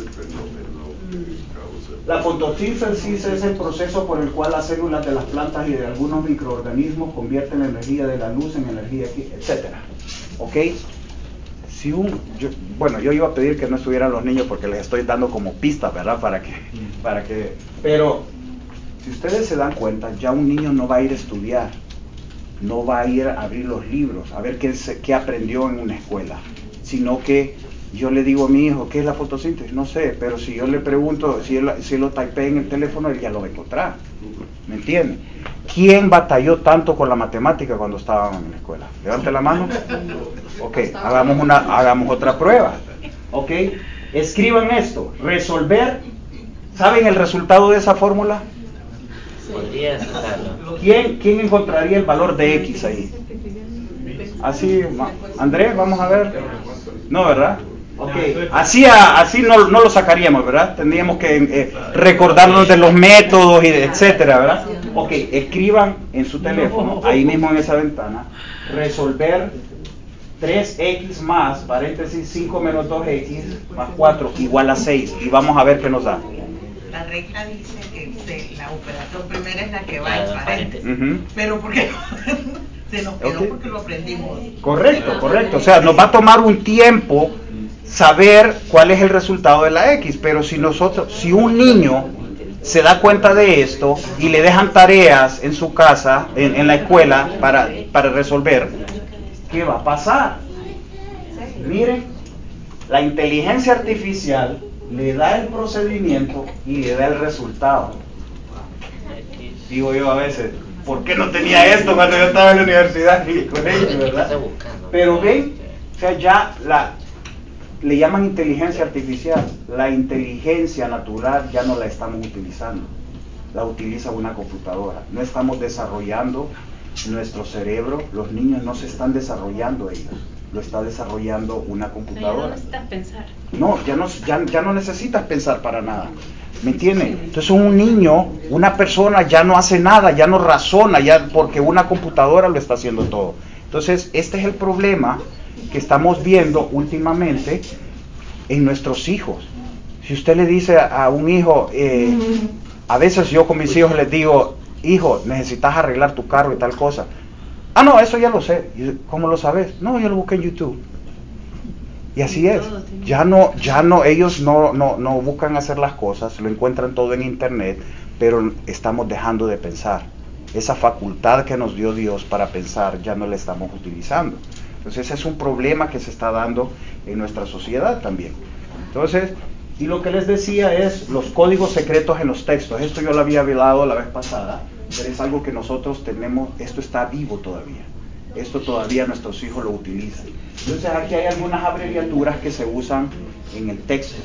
La fotosíntesis es el proceso por el cual las células de las plantas y de algunos microorganismos convierten la energía de la luz en energía, etcétera. ¿Ok? Si un, yo, bueno, yo iba a pedir que no estuvieran los niños porque les estoy dando como pistas, ¿verdad? Para que, para que, pero si ustedes se dan cuenta, ya un niño no va a ir a estudiar, no va a ir a abrir los libros, a ver qué, se, qué aprendió en una escuela, sino que yo le digo a mi hijo, ¿qué es la fotosíntesis? No sé, pero si yo le pregunto, si él, si él lo typea en el teléfono, él ya lo va a encontrar, ¿me entiende? ¿Quién batalló tanto con la matemática cuando estábamos en la escuela? Levante la mano. Ok, hagamos, una, hagamos otra prueba. Ok, escriban esto, resolver. ¿Saben el resultado de esa fórmula? Podría sacarlo. ¿Quién, ¿Quién encontraría el valor de X ahí? Así, Andrés, vamos a ver. No, ¿verdad? Ok, así, así no, no lo sacaríamos, ¿verdad? Tendríamos que eh, recordarnos de los métodos y de etcétera, ¿verdad? Ok, escriban en su teléfono, ahí mismo en esa ventana, resolver tres x más, paréntesis, cinco menos dos x más cuatro igual a seis, y vamos a ver qué nos da. La regla dice que se, la operación primera es la que va en paréntesis, uh-huh. Pero porque se nos quedó okay. Porque lo aprendimos. Correcto, correcto, o sea, nos va a tomar un tiempo saber cuál es el resultado de la X, pero si nosotros, si un niño se da cuenta de esto y le dejan tareas en su casa, en, en la escuela, para, para resolver, ¿qué va a pasar? Miren, la inteligencia artificial le da el procedimiento y le da el resultado. Digo yo a veces, ¿por qué no tenía esto cuando yo estaba en la universidad y el colegio, verdad? Pero ven, o sea, ya la... le llaman inteligencia artificial. La inteligencia natural ya no la estamos utilizando, la utiliza una computadora. No estamos desarrollando nuestro cerebro, los niños no se están desarrollando ellos, lo está desarrollando una computadora. No necesitas pensar. No, ya no, ya, ya no necesitas pensar para nada, ¿me entiendes? Entonces un niño, una persona ya no hace nada, ya no razona, ya porque una computadora lo está haciendo todo. Entonces este es el problema que estamos viendo últimamente en nuestros hijos. Si usted le dice a un hijo, eh, a veces yo con mis hijos les digo, hijo, necesitas arreglar tu carro y tal cosa. Ah, no, eso ya lo sé. ¿Cómo lo sabes? No, yo lo busqué en YouTube. Y así es. Ya no, ya no, ellos no, no, no buscan hacer las cosas, lo encuentran todo en internet, pero estamos dejando de pensar. Esa facultad que nos dio Dios para pensar ya no la estamos utilizando. Entonces ese es un problema que se está dando en nuestra sociedad también. Entonces, y lo que les decía es los códigos secretos en los textos. Esto yo lo había hablado la vez pasada, pero es algo que nosotros tenemos, esto está vivo todavía. Esto todavía nuestros hijos lo utilizan. Entonces aquí hay algunas abreviaturas que se usan en el texto.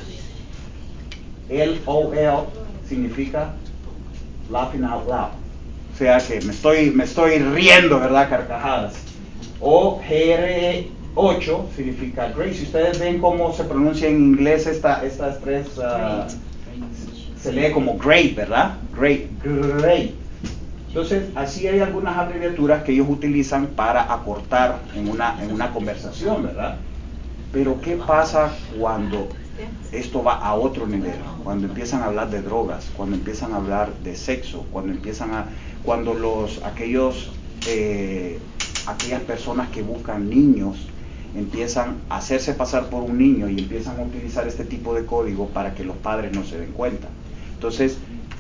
L O L significa laughing out loud. O sea que me estoy, me estoy riendo, ¿verdad? Carcajadas. O G R ocho significa great. Si ustedes ven cómo se pronuncia en inglés esta, estas tres, uh, se lee como great, ¿verdad? Great, great. Entonces, así hay algunas abreviaturas que ellos utilizan para acortar en una, en una conversación, ¿verdad? Pero ¿qué pasa cuando esto va a otro nivel? Cuando empiezan a hablar de drogas, cuando empiezan a hablar de sexo, cuando empiezan a, cuando los, aquellos, eh, aquellas personas que buscan niños empiezan a hacerse pasar por un niño y empiezan a utilizar este tipo de código para que los padres no se den cuenta. Entonces,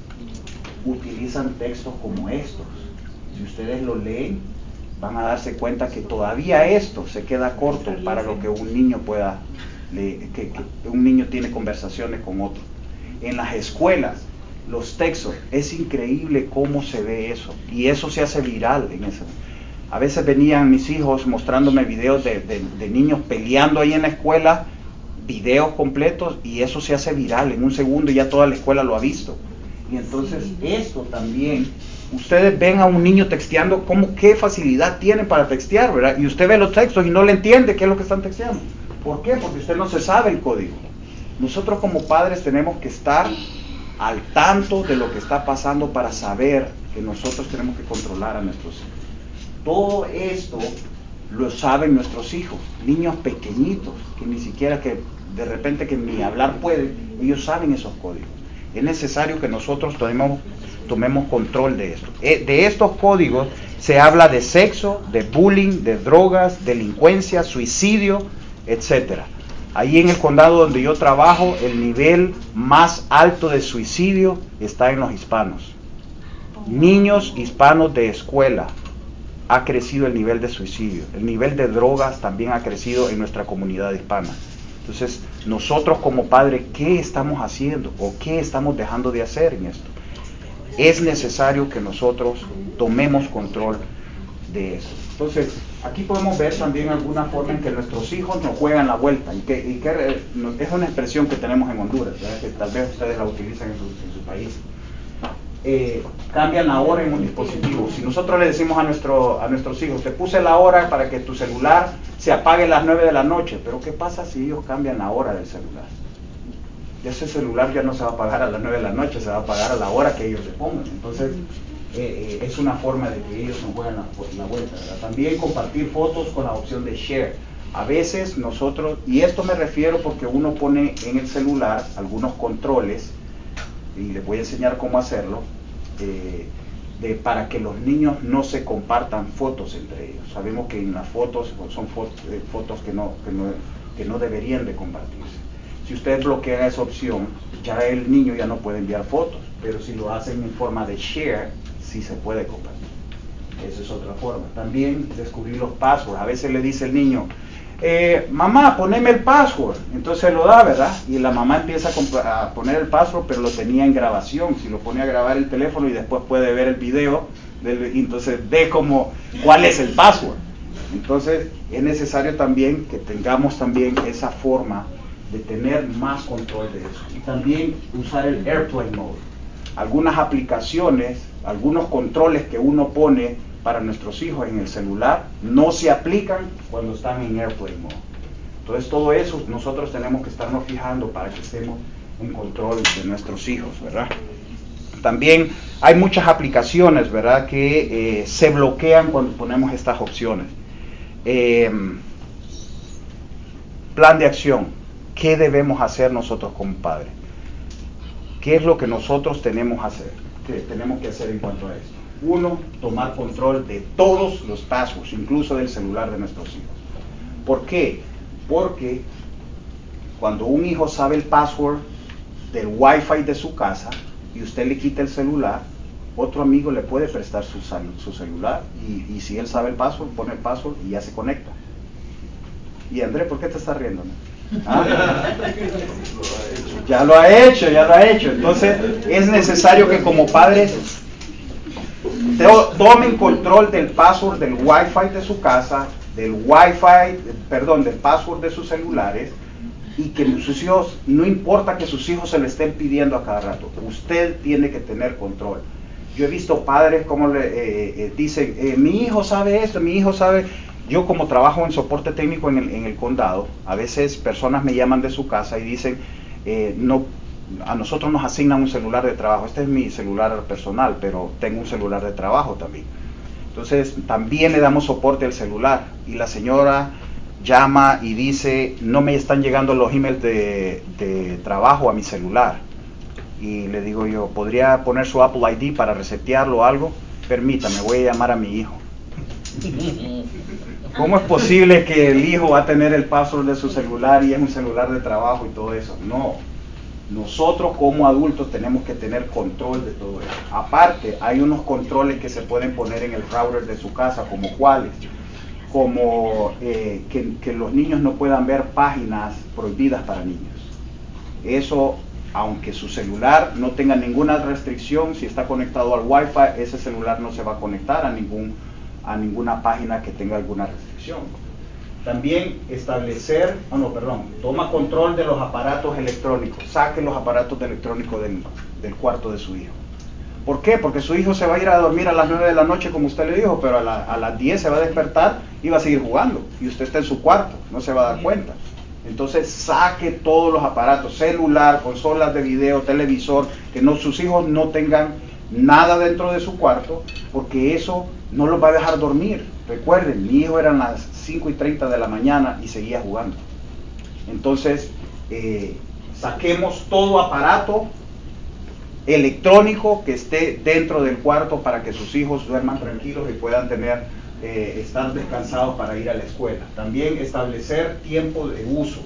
utilizan textos como estos. Si ustedes lo leen, van a darse cuenta que todavía esto se queda corto para lo que un niño pueda, le, que, que un niño tiene conversaciones con otro. En las escuelas, los textos, es increíble cómo se ve eso, y eso se hace viral en eso. A veces venían mis hijos mostrándome videos de, de, de niños peleando ahí en la escuela, videos completos, y eso se hace viral en un segundo y ya toda la escuela lo ha visto. Y entonces esto también, ustedes ven a un niño texteando, ¿cómo, qué facilidad tienen para textear, ¿verdad? Y usted ve los textos y no le entiende qué es lo que están texteando. ¿Por qué? Porque usted no se sabe el código. Nosotros como padres tenemos que estar al tanto de lo que está pasando para saber que nosotros tenemos que controlar a nuestros hijos. Todo esto lo saben nuestros hijos, niños pequeñitos, que ni siquiera que de repente que ni hablar pueden, ellos saben esos códigos. Es necesario que nosotros tomemos, tomemos control de esto. De estos códigos se habla de sexo, de bullying, de drogas, delincuencia, suicidio, etcétera. Ahí en el condado donde yo trabajo, el nivel más alto de suicidio está en los hispanos. Niños hispanos de escuela, ha crecido el nivel de suicidio. El nivel de drogas también ha crecido en nuestra comunidad hispana. Entonces, nosotros como padres, ¿qué estamos haciendo o qué estamos dejando de hacer en esto? Es necesario que nosotros tomemos control de eso. Entonces, aquí podemos ver también alguna forma en que nuestros hijos nos juegan la vuelta, y que, y que es una expresión que tenemos en Honduras, ¿verdad? Que tal vez ustedes la utilizan en su, en su país. Eh, cambian la hora en un dispositivo. Si nosotros le decimos a, nuestro, a nuestros hijos, te puse la hora para que tu celular se apague a las nueve de la noche, pero ¿qué pasa si ellos cambian la hora del celular? Ese celular ya no se va a apagar a las nueve de la noche, se va a apagar a la hora que ellos le pongan. Entonces, eh, eh, es una forma de que ellos nos juegan la, la vuelta, ¿verdad? También compartir fotos con la opción de share. A veces nosotros, y esto me refiero porque uno pone en el celular algunos controles, y les voy a enseñar cómo hacerlo, eh, de, para que los niños no se compartan fotos entre ellos. Sabemos que en las fotos son fotos, eh, fotos que, no, que, no, que no deberían de compartirse. Si ustedes bloquean esa opción, ya el niño ya no puede enviar fotos, pero si lo hacen en forma de share, sí se puede compartir. Esa es otra forma. También descubrir los passwords. A veces le dice el niño, Eh, mamá, poneme el password. Entonces lo da, ¿verdad? Y la mamá empieza a, a poner el password, pero lo tenía en grabación. Si lo pone a grabar el teléfono y después puede ver el video, del, y entonces ve como cuál es el password. Entonces es necesario también que tengamos también esa forma de tener más control de eso. Y también usar el Airplane Mode. Algunas aplicaciones, algunos controles que uno pone para nuestros hijos en el celular no se aplican cuando están en Airplane Mode. Entonces todo eso nosotros tenemos que estarnos fijando para que estemos en control de nuestros hijos, ¿verdad? También hay muchas aplicaciones, ¿verdad?, que eh, se bloquean cuando ponemos estas opciones. Eh, plan de acción. ¿Qué debemos hacer nosotros como padres? ¿Qué es lo que nosotros tenemos, hacer, que tenemos que hacer en cuanto a esto? Uno, tomar control de todos los passwords, incluso del celular de nuestros hijos. ¿Por qué? Porque Cuando un hijo sabe el password del wifi de su casa y usted le quita el celular, otro amigo le puede prestar su, su celular y, y si él sabe el password, pone el password y ya se conecta. Y Andrés, ¿por qué te estás riendo? ¿Ah? Ya lo ha hecho, ya lo ha hecho. Entonces es necesario que como padres tomen control del password del wifi de su casa, del wifi, perdón, del password de sus celulares, y que sus hijos, no importa que sus hijos se le estén pidiendo a cada rato, usted tiene que tener control. Yo he visto padres como le eh, eh, dicen, eh, mi hijo sabe esto, mi hijo sabe. Yo como trabajo en soporte técnico en el, en el condado, a veces personas me llaman de su casa y dicen, eh, no, a nosotros nos asignan un celular de trabajo, este es mi celular personal, pero tengo un celular de trabajo también. Entonces también le damos soporte al celular y la señora llama y dice, no me están llegando los emails de, de trabajo a mi celular. Y le digo yo, ¿podría poner su Apple I D para resetearlo o algo? Permítame, voy a llamar a mi hijo. ¿Cómo es posible que el hijo va a tener el password de su celular y es un celular de trabajo y todo eso? No, nosotros como adultos tenemos que tener control de todo eso. Aparte, hay unos controles que se pueden poner en el router de su casa, como cuáles, como eh, que, que los niños no puedan ver páginas prohibidas para niños. Eso, aunque su celular no tenga ninguna restricción, si está conectado al Wi-Fi, ese celular no se va a conectar a ningún a ninguna página que tenga alguna restricción. También establecer, oh no, perdón, toma control de los aparatos electrónicos, saque los aparatos electrónicos del, del cuarto de su hijo. ¿Por qué? Porque su hijo se va a ir a dormir a las nueve de la noche, como usted le dijo, pero a, la, a las diez se va a despertar y va a seguir jugando, y usted está en su cuarto, no se va a dar cuenta. Entonces saque todos los aparatos, celular, consolas de video, televisor, que no, sus hijos no tengan nada dentro de su cuarto, porque eso no los va a dejar dormir. Recuerden, mi hijo eran las cinco y treinta de la mañana y seguía jugando. Entonces, eh, saquemos todo aparato electrónico que esté dentro del cuarto para que sus hijos duerman tranquilos y puedan tener, eh, estar descansados para ir a la escuela. También establecer tiempo de uso.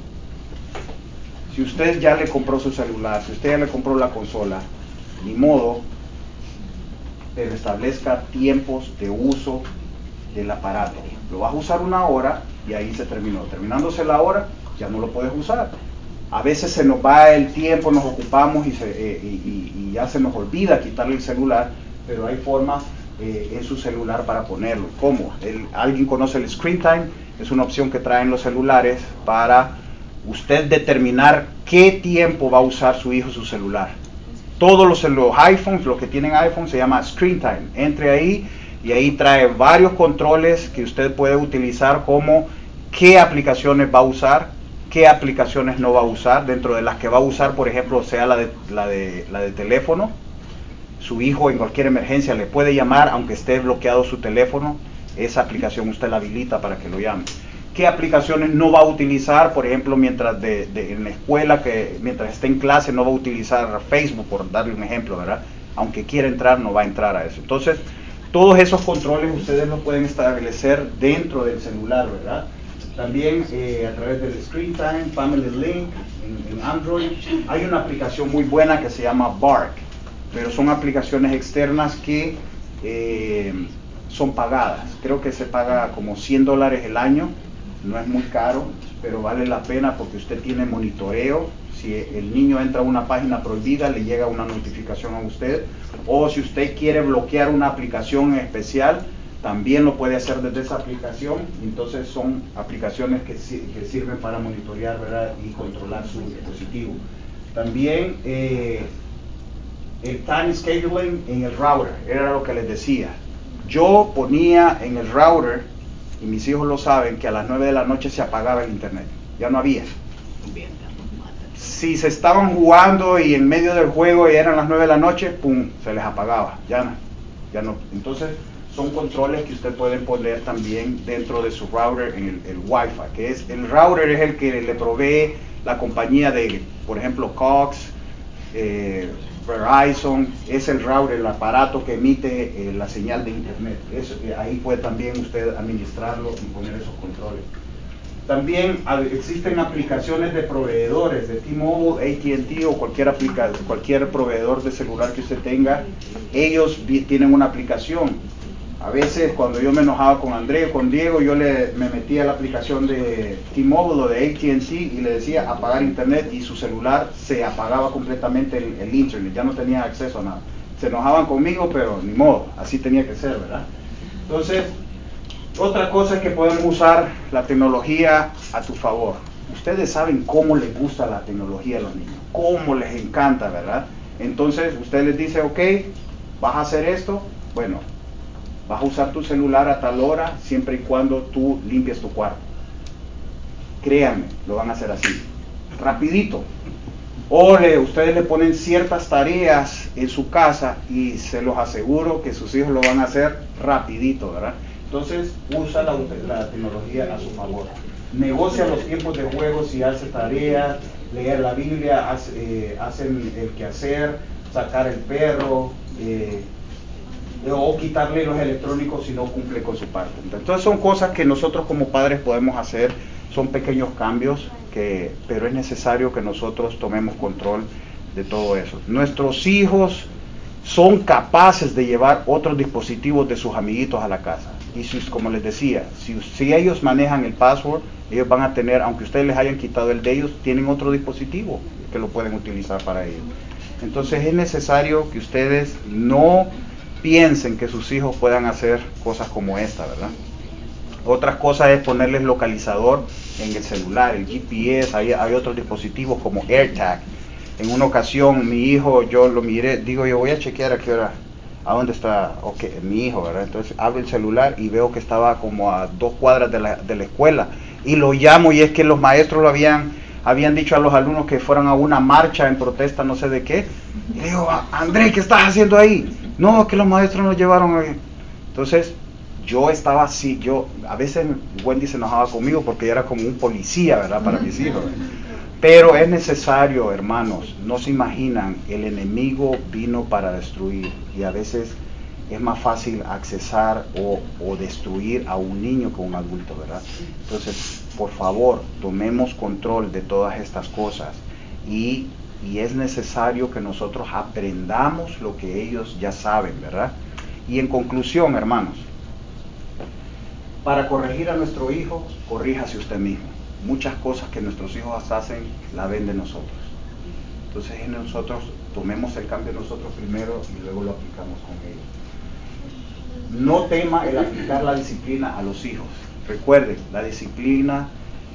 Si usted ya le compró su celular, si usted ya le compró la consola, ni modo, pero establezca tiempos de uso del aparato. Lo vas a usar una hora y ahí se terminó. Terminándose la hora, ya no lo puedes usar. A veces se nos va el tiempo, nos ocupamos y, se, eh, y, y, y ya se nos olvida quitarle el celular, pero hay formas eh, en su celular para ponerlo. ¿Cómo? El, ¿Alguien conoce el Screen Time? Es una opción que traen los celulares para usted determinar qué tiempo va a usar su hijo su celular. Todos los, los iPhones, los que tienen iPhone, se llama Screen Time. Entre ahí y ahí trae varios controles que usted puede utilizar, como qué aplicaciones va a usar, qué aplicaciones no va a usar. Dentro de las que va a usar, por ejemplo, sea la de, la de, la de teléfono. Su hijo en cualquier emergencia le puede llamar, aunque esté bloqueado su teléfono. Esa aplicación usted la habilita para que lo llame. ¿Qué aplicaciones no va a utilizar? Por ejemplo, mientras de, de, en la escuela, que mientras esté en clase no va a utilizar Facebook, por darle un ejemplo, ¿verdad? Aunque quiera entrar, no va a entrar a eso. Entonces, todos esos controles ustedes los pueden establecer dentro del celular, ¿verdad? También eh, a través del Screen Time, Family Link, en, en Android, hay una aplicación muy buena que se llama Bark, pero son aplicaciones externas que eh, son pagadas. Creo que se paga como cien dólares el año. No es muy caro, pero vale la pena porque usted tiene monitoreo. Si el niño entra a una página prohibida, le llega una notificación a usted. O si usted quiere bloquear una aplicación en especial, también lo puede hacer desde esa aplicación. Entonces son aplicaciones que, que sirven para monitorear, ¿verdad?, y controlar su dispositivo. También eh, el time scheduling en el router, era lo que les decía. Yo ponía en el router, y mis hijos lo saben, que a las nueve de la noche se apagaba el internet, ya no había. Si se estaban jugando y en medio del juego y eran las nueve de la noche, pum, se les apagaba, ya no, ya no. Entonces son controles que usted puede poner también dentro de su router en el, el Wi-Fi, que es, el router es el que le provee la compañía de, por ejemplo, Cox, eh, Verizon, es el router, el aparato que emite eh, la señal de internet. Eso, eh, ahí puede también usted administrarlo y poner esos controles. También existen aplicaciones de proveedores de T-Mobile, A T and T o cualquier, aplica cualquier proveedor de celular que usted tenga. Ellos tienen una aplicación. A veces cuando yo me enojaba con André o con Diego, yo le, me metía a la aplicación de T-Mobile o de A T and T y le decía apagar internet y su celular se apagaba completamente el, el internet, ya no tenía acceso a nada. Se enojaban conmigo, pero ni modo, así tenía que ser, ¿verdad? Entonces, otra cosa es que podemos usar la tecnología a tu favor. Ustedes saben cómo les gusta la tecnología a los niños, cómo les encanta, ¿verdad? Entonces, usted les dice, ok, vas a hacer esto, bueno, vas a usar tu celular a tal hora, siempre y cuando tú limpies tu cuarto. Créanme, lo van a hacer así, rapidito. O le, ustedes le ponen ciertas tareas en su casa y se los aseguro que sus hijos lo van a hacer rapidito, ¿verdad? Entonces, usa la, la tecnología a su favor. Negocia los tiempos de juego si hace tareas, leer la Biblia, hace, eh, hacen el quehacer, sacar el perro, eh, o quitarle los electrónicos si no cumple con su parte. Entonces son cosas que nosotros como padres podemos hacer, son pequeños cambios, que, pero es necesario que nosotros tomemos control de todo eso. Nuestros hijos son capaces de llevar otros dispositivos de sus amiguitos a la casa. Y si, como les decía, si, si ellos manejan el password, ellos van a tener, aunque ustedes les hayan quitado el de ellos, tienen otro dispositivo que lo pueden utilizar para ellos. Entonces es necesario que ustedes no piensen que sus hijos puedan hacer cosas como esta, ¿verdad? Otras cosas es ponerles localizador en el celular, el G P S, hay, hay otros dispositivos como AirTag. En una ocasión mi hijo, yo lo miré, digo yo voy a chequear a qué hora, a dónde está, okay, mi hijo, ¿verdad? Entonces abro el celular y veo que estaba como a dos cuadras de la, de la escuela y lo llamo y es que los maestros lo habían, habían dicho a los alumnos que fueran a una marcha en protesta no sé de qué. Y le digo, André, ¿qué estás haciendo ahí? No, es que los maestros nos llevaron ahí. Entonces yo estaba así, yo, a veces Wendy se enojaba conmigo porque yo era como un policía, ¿verdad? Para mis hijos. Pero es necesario, hermanos, no se imaginan, el enemigo vino para destruir y a veces es más fácil accesar o, o destruir a un niño que a un adulto, ¿verdad? Entonces, por favor, tomemos control de todas estas cosas y, y es necesario que nosotros aprendamos lo que ellos ya saben, ¿verdad? Y en conclusión, hermanos, para corregir a nuestro hijo, corríjase usted mismo. Muchas cosas que nuestros hijos hacen, la ven de nosotros. Entonces en nosotros, tomemos el cambio nosotros primero y luego lo aplicamos con ellos. No tema el aplicar la disciplina a los hijos. Recuerden, la disciplina,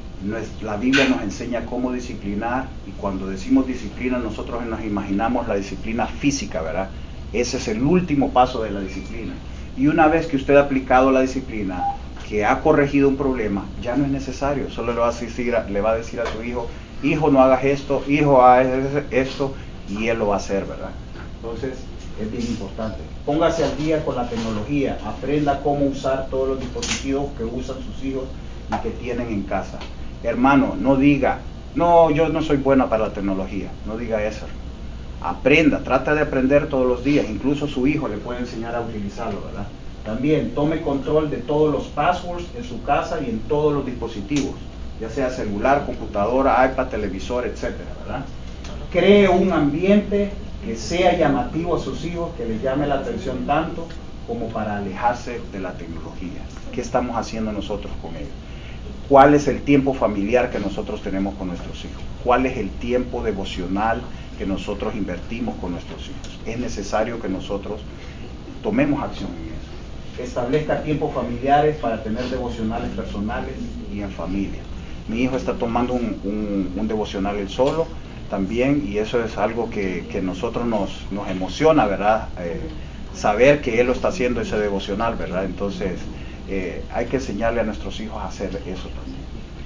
la Biblia nos enseña cómo disciplinar y cuando decimos disciplina nosotros nos imaginamos la disciplina física, ¿verdad? Ese es el último paso de la disciplina. Y una vez que usted ha aplicado la disciplina, que ha corregido un problema, ya no es necesario, solo le va a decir, le va a, decir a su hijo, hijo no hagas esto, hijo haz esto, y él lo va a hacer, ¿verdad? Entonces, es bien importante. Póngase al día con la tecnología, aprenda cómo usar todos los dispositivos que usan sus hijos y que tienen en casa. Hermano, no diga, no, yo no soy buena para la tecnología, no diga eso. Aprenda, trata de aprender todos los días, incluso su hijo le puede enseñar a utilizarlo, ¿verdad? También tome control de todos los passwords en su casa y en todos los dispositivos, ya sea celular, computadora, iPad, televisor, etcétera, ¿verdad? Cree un ambiente que sea llamativo a sus hijos, que les llame la atención tanto como para alejarse de la tecnología. ¿Qué estamos haciendo nosotros con ellos? ¿Cuál es el tiempo familiar que nosotros tenemos con nuestros hijos? ¿Cuál es el tiempo devocional que nosotros invertimos con nuestros hijos? Es necesario que nosotros tomemos acción en eso. Establezca tiempos familiares para tener devocionales personales y en familia. Mi hijo está tomando un, un, un devocional él solo también y eso es algo que, que nosotros nos, nos emociona, ¿verdad? Eh, saber que él lo está haciendo ese devocional, ¿verdad? Entonces eh, hay que enseñarle a nuestros hijos a hacer eso también.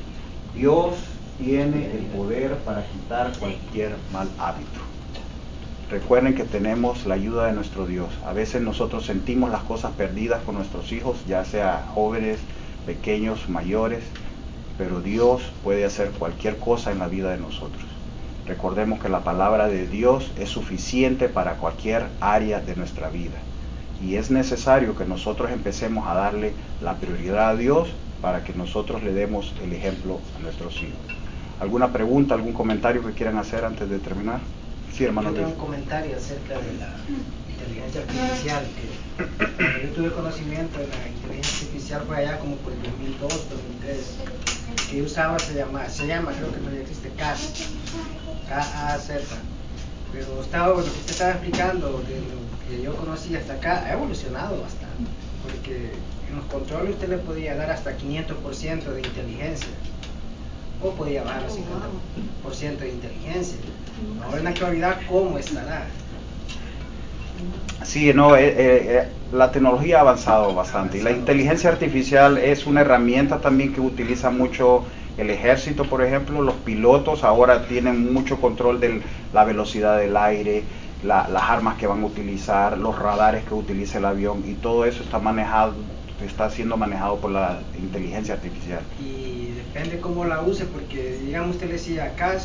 Dios tiene el poder para quitar cualquier mal hábito. Recuerden que tenemos la ayuda de nuestro Dios. A veces nosotros sentimos las cosas perdidas con nuestros hijos, ya sea jóvenes, pequeños, mayores, pero Dios puede hacer cualquier cosa en la vida de nosotros. Recordemos que la palabra de Dios es suficiente para cualquier área de nuestra vida. Y es necesario que nosotros empecemos a darle la prioridad a Dios para que nosotros le demos el ejemplo a nuestros hijos. ¿Alguna pregunta, algún comentario que quieran hacer antes de terminar? Sí, hermano. Yo tengo un comentario acerca de la inteligencia artificial, que cuando yo tuve conocimiento de la inteligencia artificial fue allá como por el dos mil dos, dos mil tres, que yo usaba, se llama, se llama creo que no existe, K A Z, K A Z, pero estaba, lo que usted estaba explicando, de lo que yo conocí hasta acá, ha evolucionado bastante, porque en los controles usted le podía dar hasta quinientos por ciento de inteligencia, o podía bajar al cincuenta por ciento de inteligencia. Ahora en la actualidad, ¿cómo estará? Sí, no, eh, eh, la tecnología ha avanzado bastante y la inteligencia artificial es una herramienta también que utiliza mucho el ejército, por ejemplo. Los pilotos ahora tienen mucho control de la velocidad del aire, la, las armas que van a utilizar, los radares que utiliza el avión, y todo eso está manejado, está siendo manejado por la inteligencia artificial. Y depende cómo la use, porque digamos usted le decía acá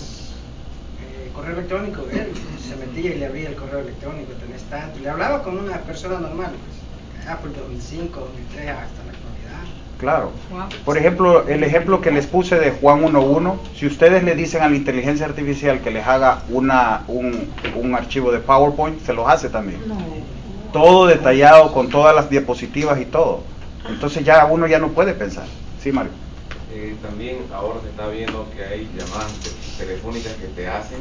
eh, correo electrónico, él se metía y le abría el correo electrónico, tenés tanto, le hablaba con una persona normal, pues, ah, por dos mil cinco, dos mil tres hasta la actualidad. Claro. Por ejemplo, el ejemplo que les puse de Juan uno uno, si ustedes le dicen a la inteligencia artificial que les haga una, un, un archivo de PowerPoint, se los hace también. No. Todo detallado con todas las diapositivas y todo. Entonces ya uno ya no puede pensar. Sí, Mario. Eh, también ahora se está viendo que hay llamadas telefónicas que te hacen,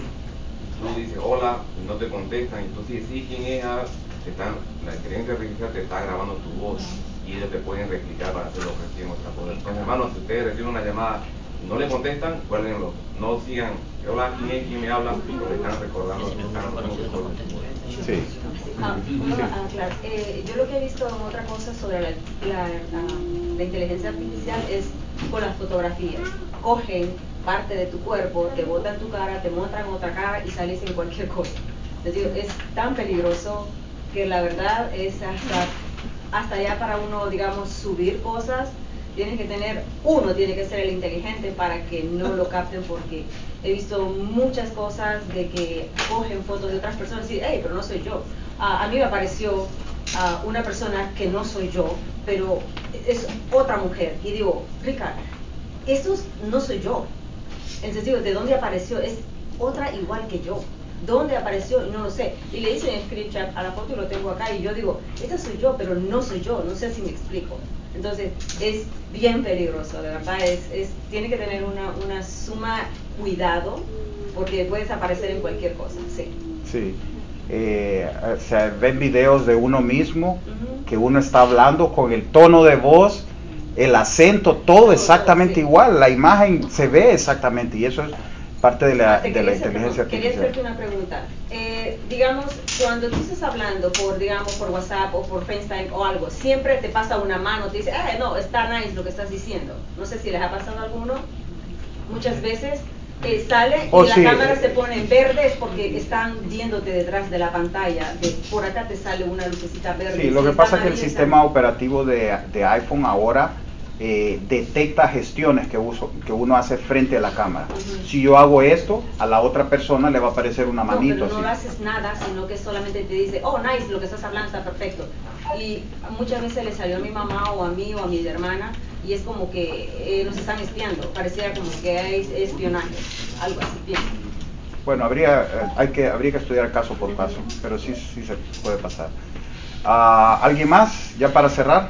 tú dices hola, y no te contestan, y tú dices sí, ¿quién es? Ah, te están, la inteligencia artificial te está grabando tu voz y ellos te pueden replicar para hacer lo que reciben otra cosa. Entonces, hermanos, si ustedes reciben una llamada y no le contestan, guárdenlo, no sigan, hola, ¿quién es? ¿Quién me habla? Porque están recordando, están recordando tu voz. Sí. Ah, ah, claro. eh, yo lo que he visto en otra cosa sobre la, la, la, la inteligencia artificial es con las fotografías. Cogen parte de tu cuerpo, te botan tu cara, te muestran otra cara y sales en cualquier cosa. Es decir, es tan peligroso que la verdad es hasta, hasta ya para uno, digamos, subir cosas, tienes que tener, uno tiene que ser el inteligente para que no lo capten, porque he visto muchas cosas de que cogen fotos de otras personas y dicen, hey, pero no soy yo. Uh, a mí me apareció uh, una persona que no soy yo, pero es otra mujer. Y digo, Ricardo, eso no soy yo. En el sentido, ¿de dónde apareció? Es otra igual que yo. ¿Dónde apareció? Y no lo sé. Y le hice en screenshot a la foto y lo tengo acá. Y yo digo, esta soy yo, pero no soy yo. No sé si me explico. Entonces, es bien peligroso, de verdad. Es, es, tiene que tener una, una suma cuidado, porque puedes aparecer en cualquier cosa. Sí. Sí. Eh, se ven videos de uno mismo, uh-huh, que uno está hablando con el tono de voz, el acento, todo exactamente sí, igual, la imagen se ve exactamente, y eso es parte de la, de la inteligencia artificial. Quería hacerte una pregunta. Eh, digamos, cuando tú estás hablando por, digamos, por WhatsApp o por FaceTime o algo, siempre te pasa una mano, te dice, eh, no, está nice lo que estás diciendo. No sé si les ha pasado a alguno. Muchas veces eh, sale y oh, la sí. cámara se pone en verde, es porque están viéndote detrás de la pantalla. De, por acá te sale una lucecita verde. Sí, lo que pasa es que el sistema operativo de, de iPhone ahora Eh, detecta gestiones que, uso, que uno hace frente a la cámara. Uh-huh. Si yo hago esto, a la otra persona le va a aparecer una manito. No, pero no así. lo haces nada, sino que solamente te dice, oh, nice, lo que estás hablando está perfecto. Y muchas veces le salió a mi mamá o a mí o a mi hermana, y es como que eh, nos están espiando. Pareciera como que hay espionaje, algo así. Bien. Bueno, habría, eh, hay que, habría que estudiar caso por caso, pero sí, sí se puede pasar. Uh, ¿Alguien más? ¿Ya para cerrar?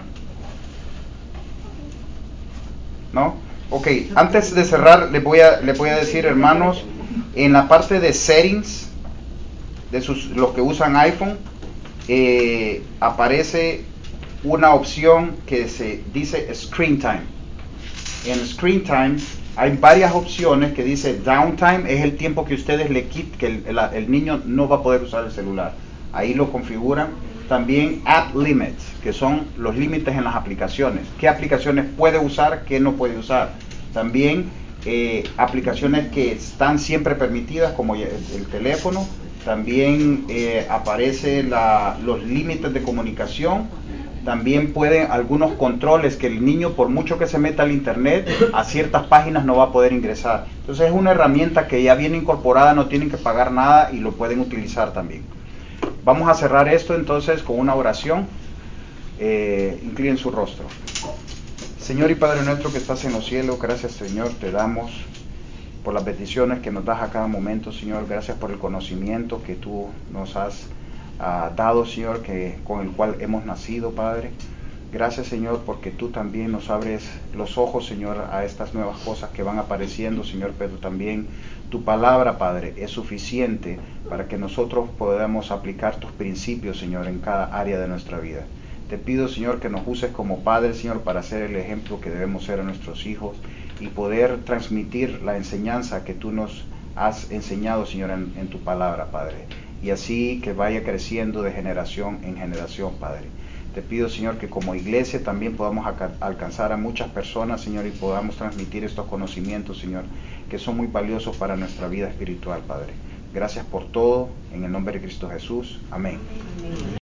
¿No? Ok, antes de cerrar les voy a, les voy a decir, hermanos, en la parte de settings de sus, los que usan iPhone, eh, aparece una opción que se dice Screen Time. En Screen Time hay varias opciones que dice Downtime, es el tiempo que ustedes le quitan, que el, el, el niño no va a poder usar el celular. Ahí lo configuran. También App Limits, que son los límites en las aplicaciones. ¿Qué aplicaciones puede usar, qué no puede usar? También eh, aplicaciones que están siempre permitidas, como el, el teléfono. También eh, aparece la, los límites de comunicación. También pueden algunos controles que el niño, por mucho que se meta al internet, a ciertas páginas no va a poder ingresar. Entonces es una herramienta que ya viene incorporada, no tienen que pagar nada y lo pueden utilizar también. Vamos a cerrar esto entonces con una oración. Eh, inclinen su rostro. Señor y Padre nuestro que estás en los cielos, gracias Señor, te damos por las bendiciones que nos das a cada momento, Señor. Gracias por el conocimiento que tú nos has uh, dado, Señor, que, con el cual hemos nacido, Padre. Gracias, Señor, porque tú también nos abres los ojos, Señor, a estas nuevas cosas que van apareciendo, Señor, pero también tu palabra, Padre, es suficiente para que nosotros podamos aplicar tus principios, Señor, en cada área de nuestra vida. Te pido, Señor, que nos uses como padres, Señor, para ser el ejemplo que debemos ser a nuestros hijos y poder transmitir la enseñanza que tú nos has enseñado, Señor, en, en tu palabra, Padre. Y así que vaya creciendo de generación en generación, Padre. Te pido, Señor, que como iglesia también podamos alcanzar a muchas personas, Señor, y podamos transmitir estos conocimientos, Señor, que son muy valiosos para nuestra vida espiritual, Padre. Gracias por todo, en el nombre de Cristo Jesús. Amén. Amén.